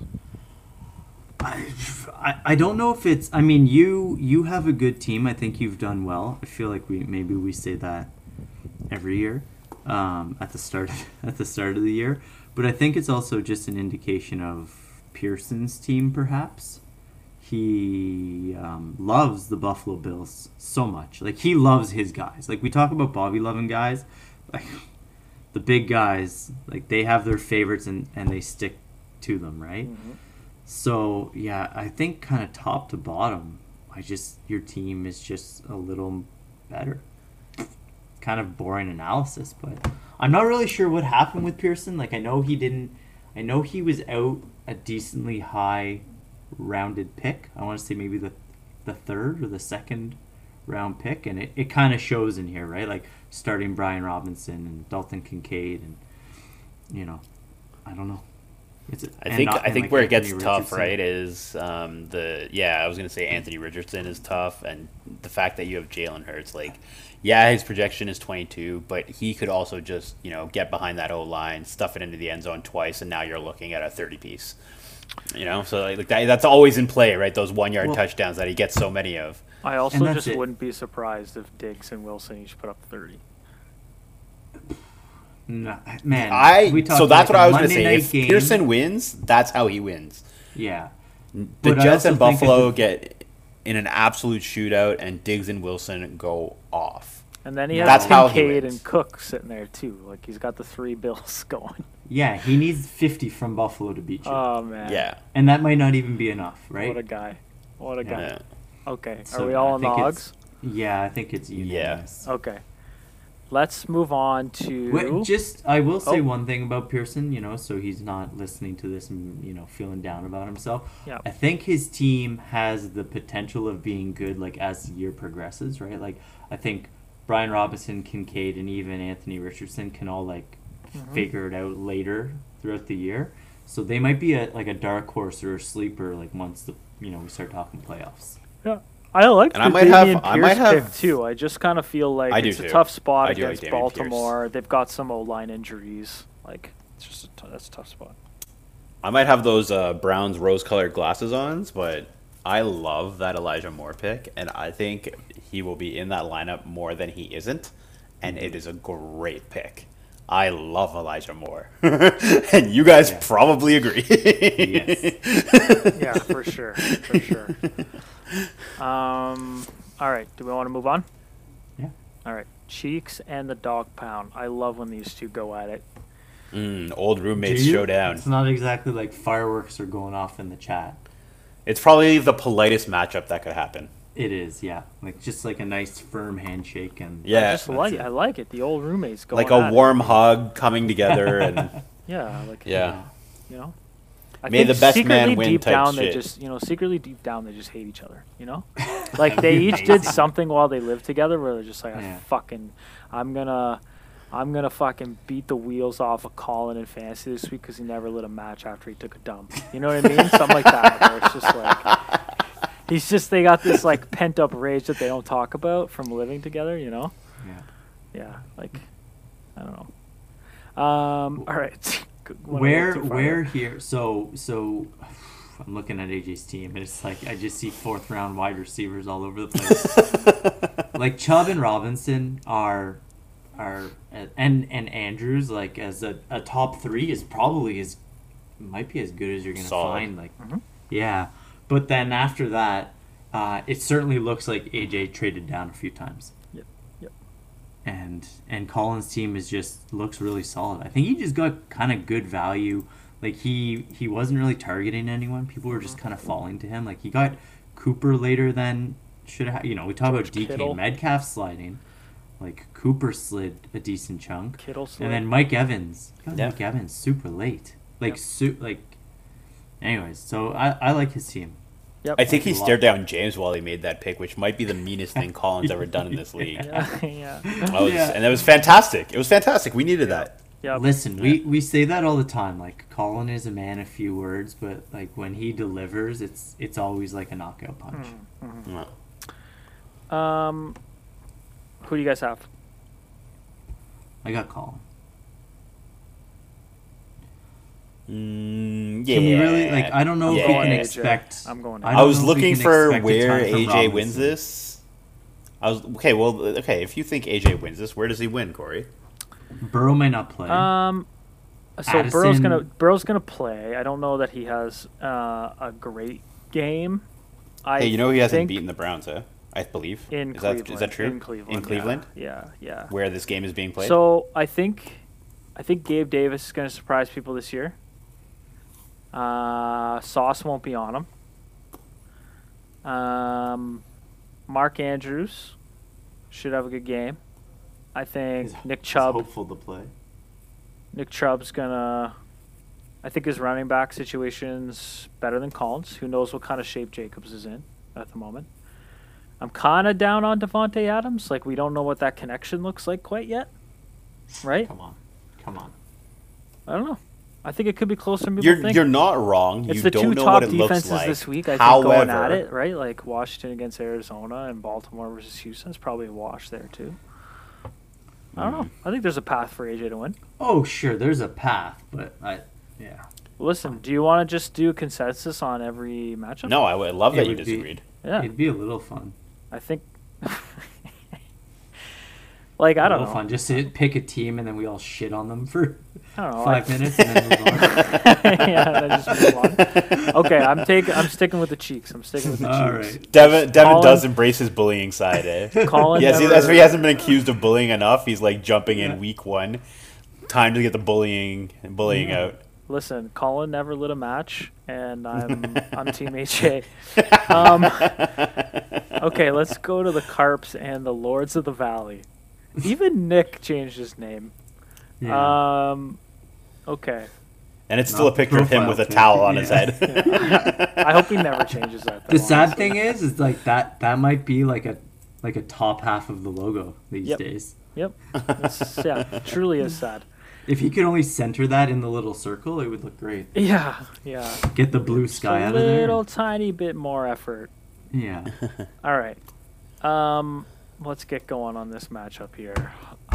I don't know if it's. I mean, you have a good team. I think you've done well. I feel like we say that every year at the start of the year. But I think it's also just an indication of Pearson's team, perhaps. He loves the Buffalo Bills so much. Like, he loves his guys. Like, we talk about Bobby loving guys. Like, the big guys, like, they have their favorites and they stick to them, right? Mm-hmm. So, yeah, I think kind of top to bottom, your team is just a little better. Kind of boring analysis, but I'm not really sure what happened with Pearson. Like, I know he was out a decently high rounded pick. I want to say maybe the third or the second round pick, and it kind of shows in here, right? Like, starting Brian Robinson and Dalton Kincaid, and I don't know. I think where it gets tough, right, is I was gonna say Anthony Richardson is tough, and the fact that you have Jalen Hurts, like, yeah, his projection is 22, but he could also just get behind that O line, stuff it into the end zone twice, and now you're looking at a 30 piece. So like that's always in play, right? Those 1 yard touchdowns that he gets so many of. I also just wouldn't be surprised if Diggs and Wilson each put up 30. No, man, So that's what I was going to Monday say. night If game. Pearson wins, that's how he wins. Yeah, The But I Jets also and think Buffalo get in an absolute shootout, and Diggs and Wilson go off. And then he has That's how he Kincaid wins. and Cook sitting there too. Like, he's got the three Bills going. yeah, he needs 50 from Buffalo to beat you, Oh man. Yeah. and that might not even be enough, right? What a guy. What a guy. Yeah. Okay. So Are we all I on the think hogs? Yeah, I think it's unanimous. Okay. Let's move on to. I will say Oh. one thing about Pearson, so he's not listening to this and, feeling down about himself. Yeah. I think his team has the potential of being good, like, as the year progresses, right? Like, I think Brian Robinson, Kincaid, and even Anthony Richardson can all, like, figure it out later throughout the year. So they might be a dark horse or a sleeper, like, once we start talking playoffs. Yeah. I like And the I might Damian have- Pierce pick too. I just kind of feel like I do it's a too. tough spot I do like against Damian Pierce. Baltimore. They've got some O-line injuries. Like, it's just that's a tough spot. I might have those Browns rose-colored glasses on, but I love that Elijah Moore pick, and I think he will be in that lineup more than he isn't, and it is a great pick. I love Elijah Moore, and you guys probably agree. Yes. Yeah, for sure. For sure. All right. Do we want to move on? Yeah. All right. Cheeks and the Dog Pound. I love when these two go at it. Old roommates Do you? showdown. It's not exactly like fireworks are going off in the chat. It's probably the politest matchup that could happen. It is, yeah. Like, just like a nice firm handshake and Yeah, I like it. The old roommates going like at a it. warm hug coming together, and Yeah. Like, yeah. You know. I May think the best man secretly win deep type down, shit. they just, secretly deep down, they just hate each other. Like, they each did something while they lived together where they're just like, I'm gonna fucking beat the wheels off of Colin in fantasy this week because he never lit a match after he took a dump. You know what I mean? Something like that. Where it's just like, they got this like pent up rage that they don't talk about from living together. Yeah. Yeah. Like, I don't know. All right. Where here? So I'm looking at AJ's team, and it's like I just see fourth round wide receivers all over the place. Like Chubb and Robinson are and Andrews, like, as a top three is probably might be as good as you're gonna Solid. find. Like, yeah. But then after that, it certainly looks like AJ traded down a few times. Yep. And Colin's team looks really solid. I think he just got kind of good value. Like, he wasn't really targeting anyone. People were just kind of falling to him. Like, he got Cooper later than should have. We talk about DK Kittle. Metcalf sliding. Like, Cooper slid a decent chunk. Kittle slid. And then Mike Evans. Yeah. Mike Evans super late. Like, anyways, so I like his team. Yep. I think he a lot. stared down James while he made that pick, which might be the meanest thing Colin's ever done in this league. Yeah. And it was fantastic. It was fantastic. We needed that. Yep. Listen, we say that all the time. Like, Colin is a man of few words, but like when he delivers, it's always like a knockout punch. Yeah. Who do you guys have? I got Colin. Yeah. Can we really like? I don't know if we going can AJ. expect. I'm going I I don't was know if we looking can for expect a where ton from AJ wins Robinson. this. I was okay. Well, okay. If you think AJ wins this, where does he win, Corey? Burrow might not play. So Burrow's Addison- gonna play. I don't know that he has a great game. Hey, you know he hasn't think beaten the Browns, huh? I believe. in is Cleveland. that true? In Cleveland. In Cleveland, Yeah. where this game is being played. So I think Gabe Davis is gonna surprise people this year. Sauce won't be on him. Mark Andrews should have a good game. I think Nick Chubb. hopeful to play. Nick Chubb's gonna. I think his running back situation's better than Collins. Who knows what kind of shape Jacobs is in at the moment. I'm kind of down on Devontae Adams. Like, we don't know what that connection looks like quite yet. Right? Come on. I don't know. I think it could be closer than people think. You're not wrong. It's You the don't two know top what it defenses looks like. this week. I think However, going at it, right? Like Washington against Arizona and Baltimore versus Houston is probably a wash there too. I don't know. I think there's a path for AJ to win. Oh, sure. There's a path, but yeah. Listen, do you want to just do consensus on every matchup? No, I would love It that you would be- disagreed. Yeah, It'd be a little fun. I think. Like, I A don't little know. fun. Just pick a team and then we all shit on them for I don't know. 5 minutes and then move on. Yeah, then just move on. Okay, I'm sticking with the cheeks. I'm sticking with the All cheeks. right. Devin Colin- does embrace his bullying side, eh? Colin Yes, never- that's why he hasn't been accused of bullying enough. He's like jumping in week one. Time to get the bullying out. Listen, Colin never lit a match, and I'm Team HA. Okay, let's go to the Carps and the Lords of the Valley. Even Nick changed his name. Yeah. Okay. And it's still a Not picture of him profile with a pic, towel on his yeah. head. I hope he never changes that. The though, sad honestly. thing is like that might be like a top half of the logo these Yep. days. Yep. It truly is sad. If he could only center that in the little circle, it would look great. Yeah. Get the blue Just sky a out of there. little tiny bit more effort. Yeah. All right. Let's get going on this matchup here.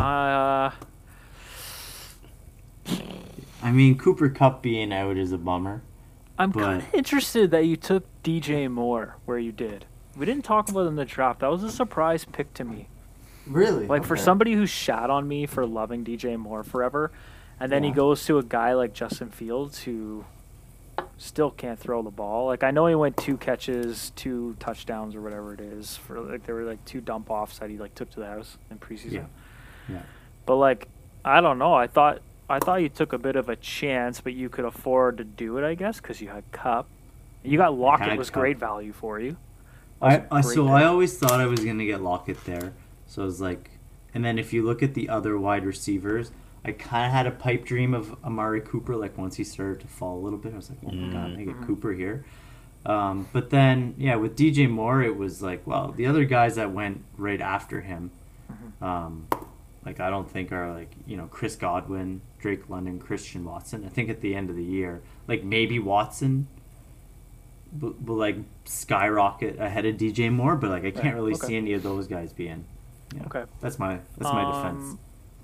I mean, Cooper Cup being out is a bummer. I'm But- kind of interested that you took DJ Moore where you did. We didn't talk about it in the draft. That was a surprise pick to me. Really? Like, for somebody who shat on me for loving DJ Moore forever, and then he Yeah. goes to a guy like Justin Fields who still can't throw the ball. Like, I know he went 2 catches, 2 touchdowns or whatever it is. For like, there were like 2 dump offs that he like took to the house in preseason. Yeah. But like, I don't know. I thought you took a bit of a chance, but you could afford to do it, I guess, because you had Cup. You got Lockett had was Kupp. great value for you. I Great so pick. I always thought I was gonna get Lockett there. So I was like, and then if you look at the other wide receivers, I kind of had a pipe dream of Amari Cooper. Like once he started to fall a little bit, I was like, oh my god, I get Cooper here. But then with DJ Moore, it was like, well, the other guys that went right after him, like I don't think are like Chris Godwin, Drake London, Christian Watson. I think at the end of the year, like maybe Watson will like skyrocket ahead of DJ Moore, but like I can't really okay. see any of those guys being. Okay. That's my defense.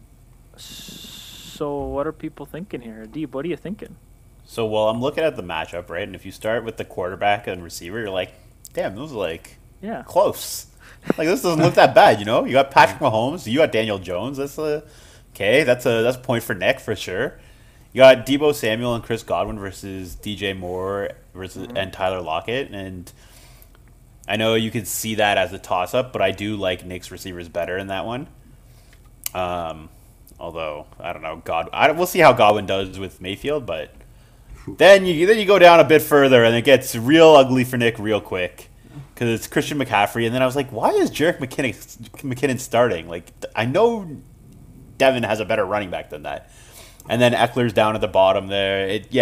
So what are people thinking here? Deeb, what are you thinking? So, well, I'm looking at the matchup, right? And if you start with the quarterback and receiver, you're like, damn, those are like Yeah. close. Like this doesn't look that bad, You got Patrick Mahomes, you got Daniel Jones. That's that's a point for Nick for sure. You got Debo Samuel and Chris Godwin versus DJ Moore versus and Tyler Lockett, and I know you could see that as a toss up, but I do like Nick's receivers better in that one. Although I don't know, we'll see how Godwin does with Mayfield, but then you go down a bit further and it gets real ugly for Nick real quick. Because it's Christian McCaffrey, and then I was like, why is Jerick McKinnon starting? Like, I know Devin has a better running back than that. And then Eckler's down at the bottom there. It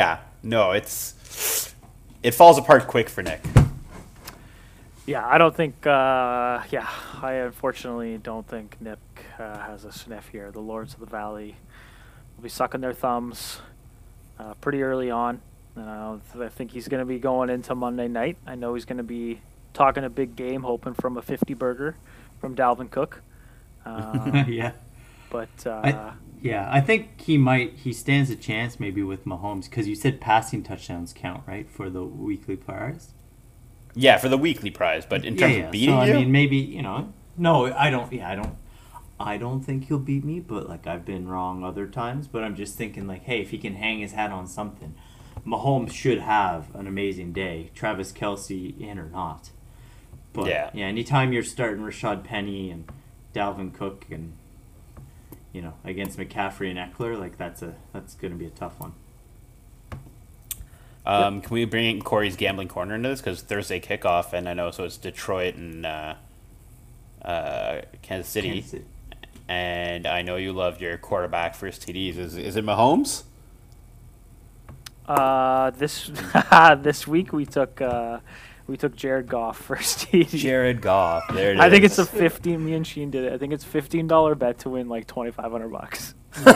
falls apart quick for Nick. Yeah, I don't think. I unfortunately don't think Nick has a sniff here. The Lords of the Valley will be sucking their thumbs pretty early on. I think he's going to be going into Monday night. I know he's going to be talking a big game, hoping from a 50 burger from Dalvin Cook. Yeah. But I think he stands a chance maybe with Mahomes, because you said passing touchdowns count, right, for the weekly prize? Yeah, for the weekly prize, but in terms of beating so, you? I mean, maybe, no, I don't think he'll beat me, but, like, I've been wrong other times, but I'm just thinking, like, hey, if he can hang his hat on something, Mahomes should have an amazing day, Travis Kelce in or not. But, Yeah. anytime you're starting Rashad Penny and Dalvin Cook and, against McCaffrey and Eckler, like, that's going to be a tough one. Can we bring in Corey's gambling corner into this? Because Thursday kickoff, and I know, so it's Detroit and Kansas City. And I know you love your quarterback first TDs. Is it Mahomes? This week we took Jared Goff first TD. Jared Goff. There it is. I think it's a 15. Me and Sheen did it. I think it's $15 bet to win like $2,500.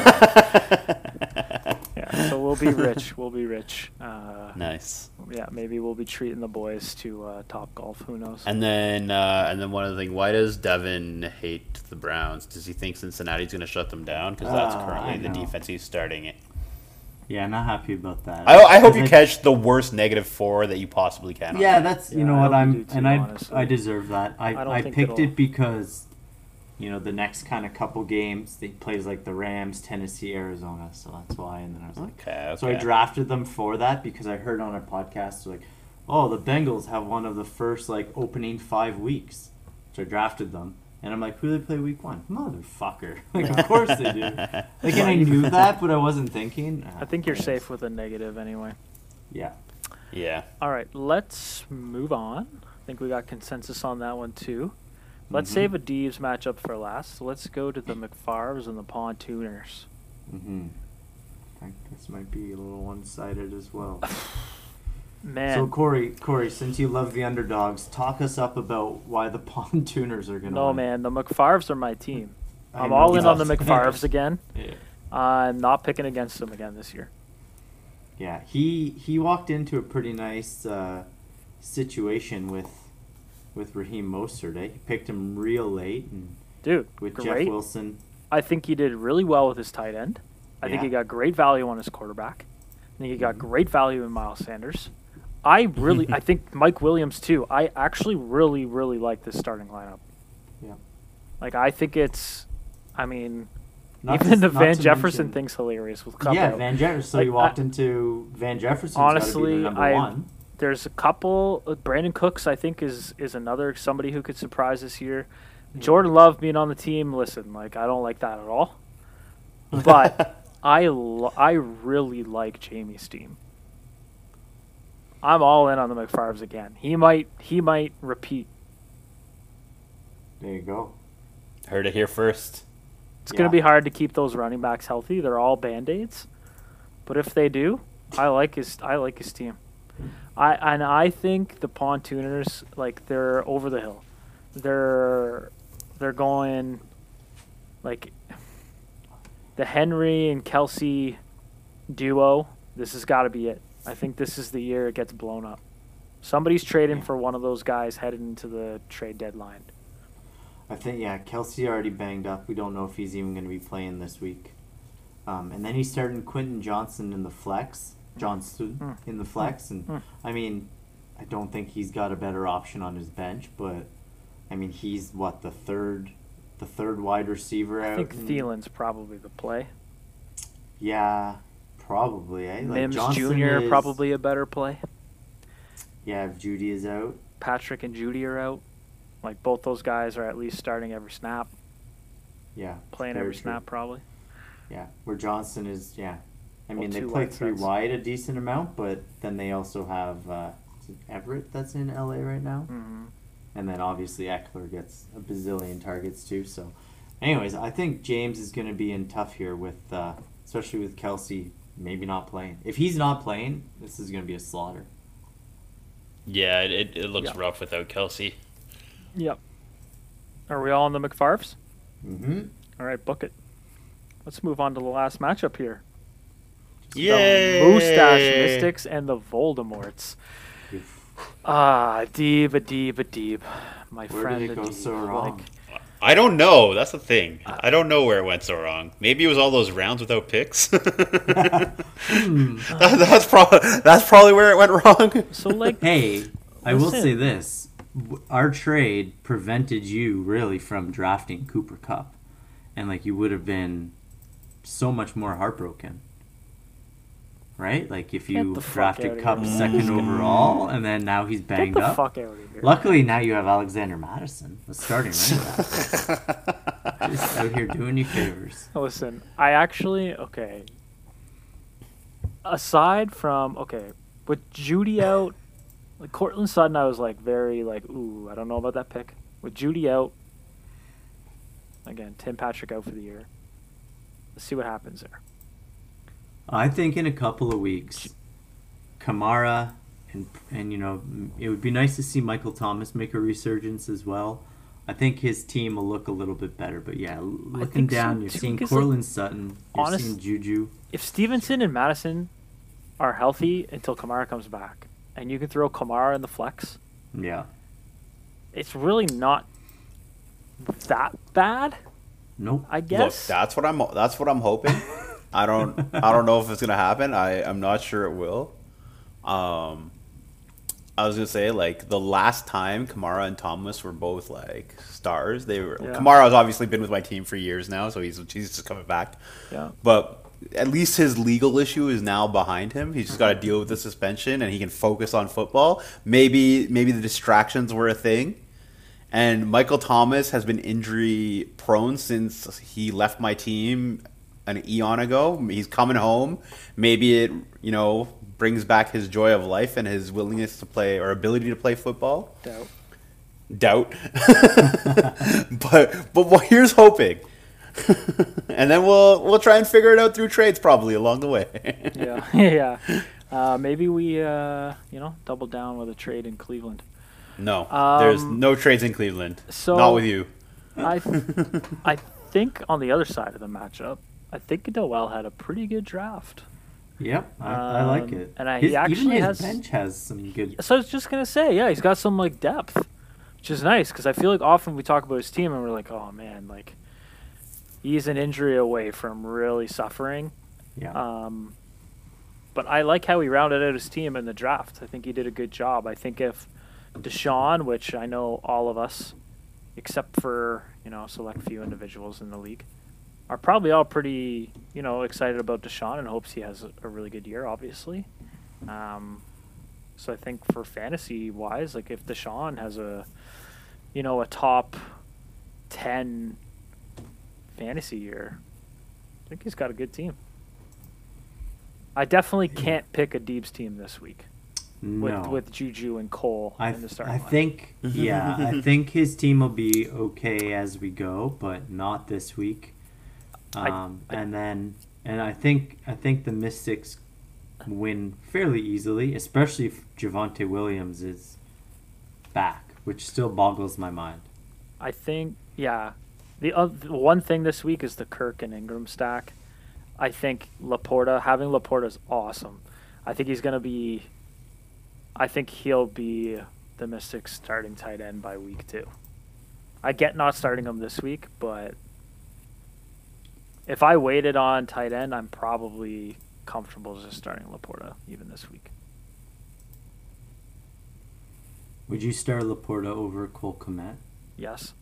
Yeah, so we'll be rich. We'll be rich. Nice. Yeah, maybe we'll be treating the boys to Top Golf. Who knows? And then one other thing. Why does Devin hate the Browns? Does he think Cincinnati's going to shut them down? Because that's currently the defense he's starting it. Yeah, not happy about that. I hope you catch the worst -4 that you possibly can. Yeah, that's I hope you do too, honestly. I deserve that. I think picked it'll- it because the next kind of couple games they plays like the Rams, Tennessee, Arizona, so that's why. And then I was like, Okay. so I drafted them for that because I heard on a podcast like, oh, the Bengals have one of the first like opening 5 weeks, so I drafted them. And I'm like, who do they play week 1? Motherfucker. Like, of course they do. Like, and I knew that, but I wasn't thinking. I think you're safe with a negative anyway. Yeah. Yeah. All right, let's move on. I think we got consensus on that one too. Let's save a Deeves matchup for last. So let's go to the McFarves and the Pontooners. I think this might be a little one-sided as well. Man, So Corey, since you love the underdogs, talk us up about why the Pontooners are gonna no win. man, the McFarves are my team. I I'm know all in on the that. McFarves again. Yeah. I'm not picking against them again this year. Yeah, he walked into a pretty nice situation with Raheem Mostert. He picked him real late, and Dude, with great. Jeff Wilson. I think he did really well with his tight end. I think Yeah. he got great value on his quarterback. I think he got great value in Miles Sanders. I think Mike Williams too. I actually really, really like this starting lineup. Yeah. Like, I think it's, I mean, Not even to- the not Van to Jefferson mention- thing's hilarious with Cup Yeah, out. Van Jefferson. So Like, you walked into Van Jefferson's honestly, gotta be the number I- one. There's a couple. Brandon Cooks, I think, is another somebody who could surprise this year. Jordan Love being on the team, listen, like, I don't like that at all. But I really like Jamie's team. I'm all in on the McFarves again. He might repeat. There you go. Heard it here first. It's going to be hard to keep those running backs healthy. They're all Band-Aids. But if they do, I like his team. I think the Pontooners, like, they're over the hill. They're going, like, the Henry and Kelsey duo. This has got to be it. I think this is the year it gets blown up. Somebody's trading for one of those guys headed into the trade deadline. I think, Kelsey already banged up. We don't know if he's even going to be playing this week. And then he started Quentin Johnson in the flex. And I mean, I don't think he's got a better option on his bench, but I mean, he's the third wide receiver out. I think Thielen's probably the play. Yeah, probably. Like Mims Johnson Jr. is- probably a better play. Yeah, if Judy is out. Patrick and Judy are out. Like, both those guys are at least starting every snap, Yeah, playing very every true. snap probably. Yeah, where Johnson is. Yeah, I mean, they two play wide 3 sets. wide a decent amount, but then they also have is it Everett that's in LA right now. Mm-hmm. And then obviously Eckler gets a bazillion targets too. So, anyways, I think James is going to be in tough here with, especially with Kelsey maybe not playing. If he's not playing, this is going to be a slaughter. Yeah, it looks Yeah. rough without Kelsey. Yep. Are we all on the McFarves? Mm-hmm. All right, book it. Let's move on to the last matchup here. Yay! The Moustache Mystics and the Voldemorts. Adib. My Where friend did it go Adib. so wrong? I don't know. That's the thing. I don't know where it went so wrong. Maybe it was all those rounds without picks. That's probably where it went wrong. So like, Hey, I will Listen. say this. Our trade prevented you really from drafting Cooper Cup. And like you would have been so much more heartbroken. Right? Like if Get you the fuck drafted outta Cup here. second overall and then now he's get banged the up. fuck out of here. Luckily now you have Alexander Madison, the starting running back. Just out here doing you favors. Listen, I actually aside from with Judy out, like Cortland Sutton, I was like very like, ooh, I don't know about that pick. With Judy out, again, Tim Patrick out for the year. Let's see what happens there. I think in a couple of weeks, Kamara and it would be nice to see Michael Thomas make a resurgence as well. I think his team will look a little bit better, but yeah, looking think so down, you're too, seeing 'cause, Cortland Sutton, you're honest- seeing Juju. If Stevenson and Madison are healthy until Kamara comes back, and you can throw Kamara in the flex, Yeah, it's really not that bad, nope. I Look, guess. that's what I'm hoping. I don't know if it's gonna happen. I'm not sure it will. I was gonna say like the last time Kamara and Thomas were both like stars. Kamara has obviously been with my team for years now, so he's just coming back. Yeah. But at least his legal issue is now behind him. He's just got to deal with the suspension, and he can focus on football. Maybe the distractions were a thing. And Michael Thomas has been injury prone since he left my team an eon ago. He's coming home. Maybe it, brings back his joy of life and his willingness to play or ability to play football. Doubt. but here's hoping. And then we'll try and figure it out through trades probably along the way. Yeah. Maybe we double down with a trade in Cleveland. No, there's no trades in Cleveland. So Not with you. I think on the other side of the matchup, I think Noel had a pretty good draft. Yep, I like it. And He actually even has his bench has some good. So I was just gonna say, yeah, he's got some like depth, which is nice because I feel like often we talk about his team and we're like, oh man, like he's an injury away from really suffering. Yeah. But I like how he rounded out his team in the draft. I think he did a good job. I think if Deshaun, which I know all of us, except for select few individuals in the league, are probably all pretty excited about Deshaun and hopes he has a really good year, obviously. So I think for fantasy wise, like if Deshaun has a top 10 fantasy year, I think he's got a good team. I definitely can't pick a Deeb's team this week No. with Juju and Cole in the starting I line. think I think his team will be okay as we go, but not this week. And I think the Mystics win fairly easily, especially if Javonte Williams is back, which still boggles my mind. I think, the one thing this week is the Kirk and Ingram stack. I think having Laporta is awesome. I think he'll be the Mystics starting tight end by week 2. I get not starting him this week, but if I waited on tight end, I'm probably comfortable just starting Laporta even this week. Would you start Laporta over Cole Kmet? Yes.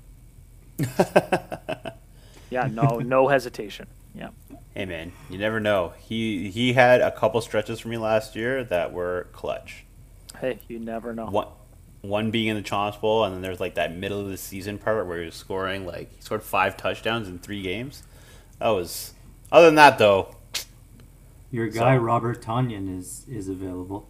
Yeah, no hesitation. Yeah. Hey man, you never know. He had a couple stretches for me last year that were clutch. Hey, you never know. One being in the Chance Bowl, and then there's like that middle of the season part where he was scoring he scored 5 touchdowns in 3 games. That was. Other than that, though, Your guy Robert Tonyan is available.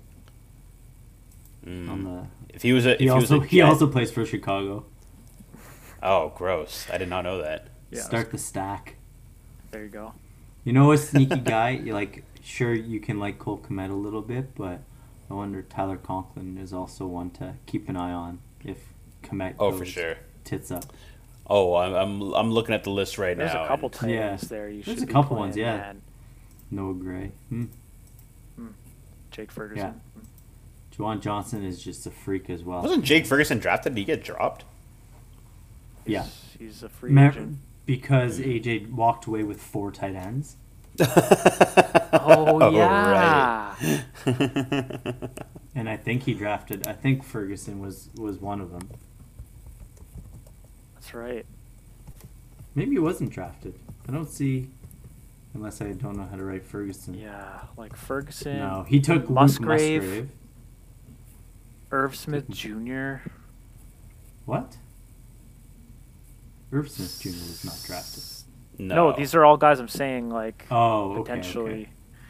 if he was a He Jet- also plays for Chicago. Oh, gross! I did not know that. Yeah, Start the stack. there you go. You know, a sneaky guy. Sure, you can like Cole Kmet a little bit, but I wonder Tyler Conklin is also one to keep an eye on if Kmet Oh, goes for sure. tits up. Oh, I'm looking at the list right There's now. a couple and- tight Yeah. ends there. You There's should a be couple playing, ones, yeah. man. Noah Gray. Jake Ferguson. Juwan Johnson is just a freak as well. Wasn't Jake Ferguson drafted? Did he get dropped? Yeah. He's a free Me- agent. because AJ walked away with 4 tight ends. Oh, yeah. And I think he drafted. I think Ferguson was one of them. That's right. Maybe he wasn't drafted. I don't see, unless I don't know how to write Ferguson. Yeah, like Ferguson. No, he took Musgrave. Luke Musgrave. Irv Smith Jr. What? Irv Smith Jr. was not drafted. No, these are all guys I'm saying, like, Oh, okay. potentially.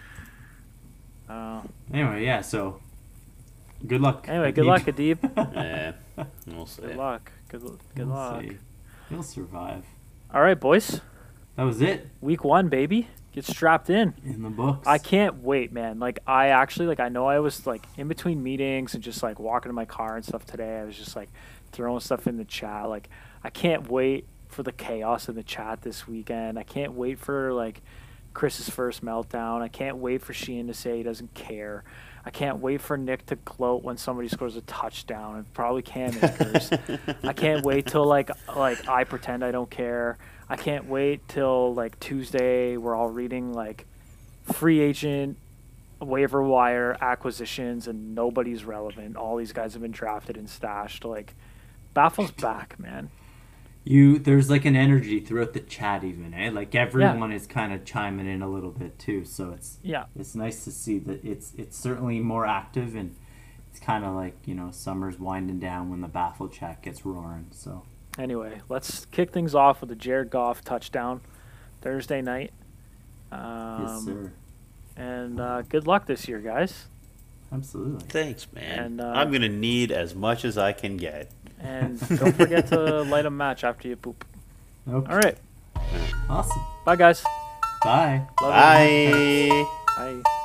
Anyway, yeah. So, good luck. Anyway, good luck, Adib. Yeah, we'll see. Good luck. Good We'll luck. see. He'll survive. All right, boys. That was it Week 1, baby. Get strapped in. in the books. I can't wait, man. Like, I actually, like, I know I was, like, in between meetings and just, like, walking to my car and stuff today. I was just, like, throwing stuff in the chat. Like, I can't wait for the chaos in the chat this weekend. I can't wait for, like, Chris's first meltdown. I can't wait for Sheehan to say he doesn't care. I can't wait for Nick to gloat when somebody scores a touchdown. And probably Cam is. I can't wait till, like I pretend I don't care. I can't wait till, like, Tuesday we're all reading, like, free agent, waiver wire acquisitions, and nobody's relevant. All these guys have been drafted and stashed. Like, Baffle's back, man. There's like an energy throughout the chat, even, eh? Like everyone is kind of chiming in a little bit too. So it's nice to see that it's certainly more active, and it's kind of like, you know, summer's winding down when the Baffle chat gets roaring. So Anyway, let's kick things off with the Jared Goff touchdown Thursday night. yes, sir. And good luck this year, guys. Absolutely. Thanks, man. And, I'm gonna need as much as I can get. And don't forget to light a match after you poop. Okay. All right. Awesome. Bye, guys. Bye. Love you. Bye. Bye.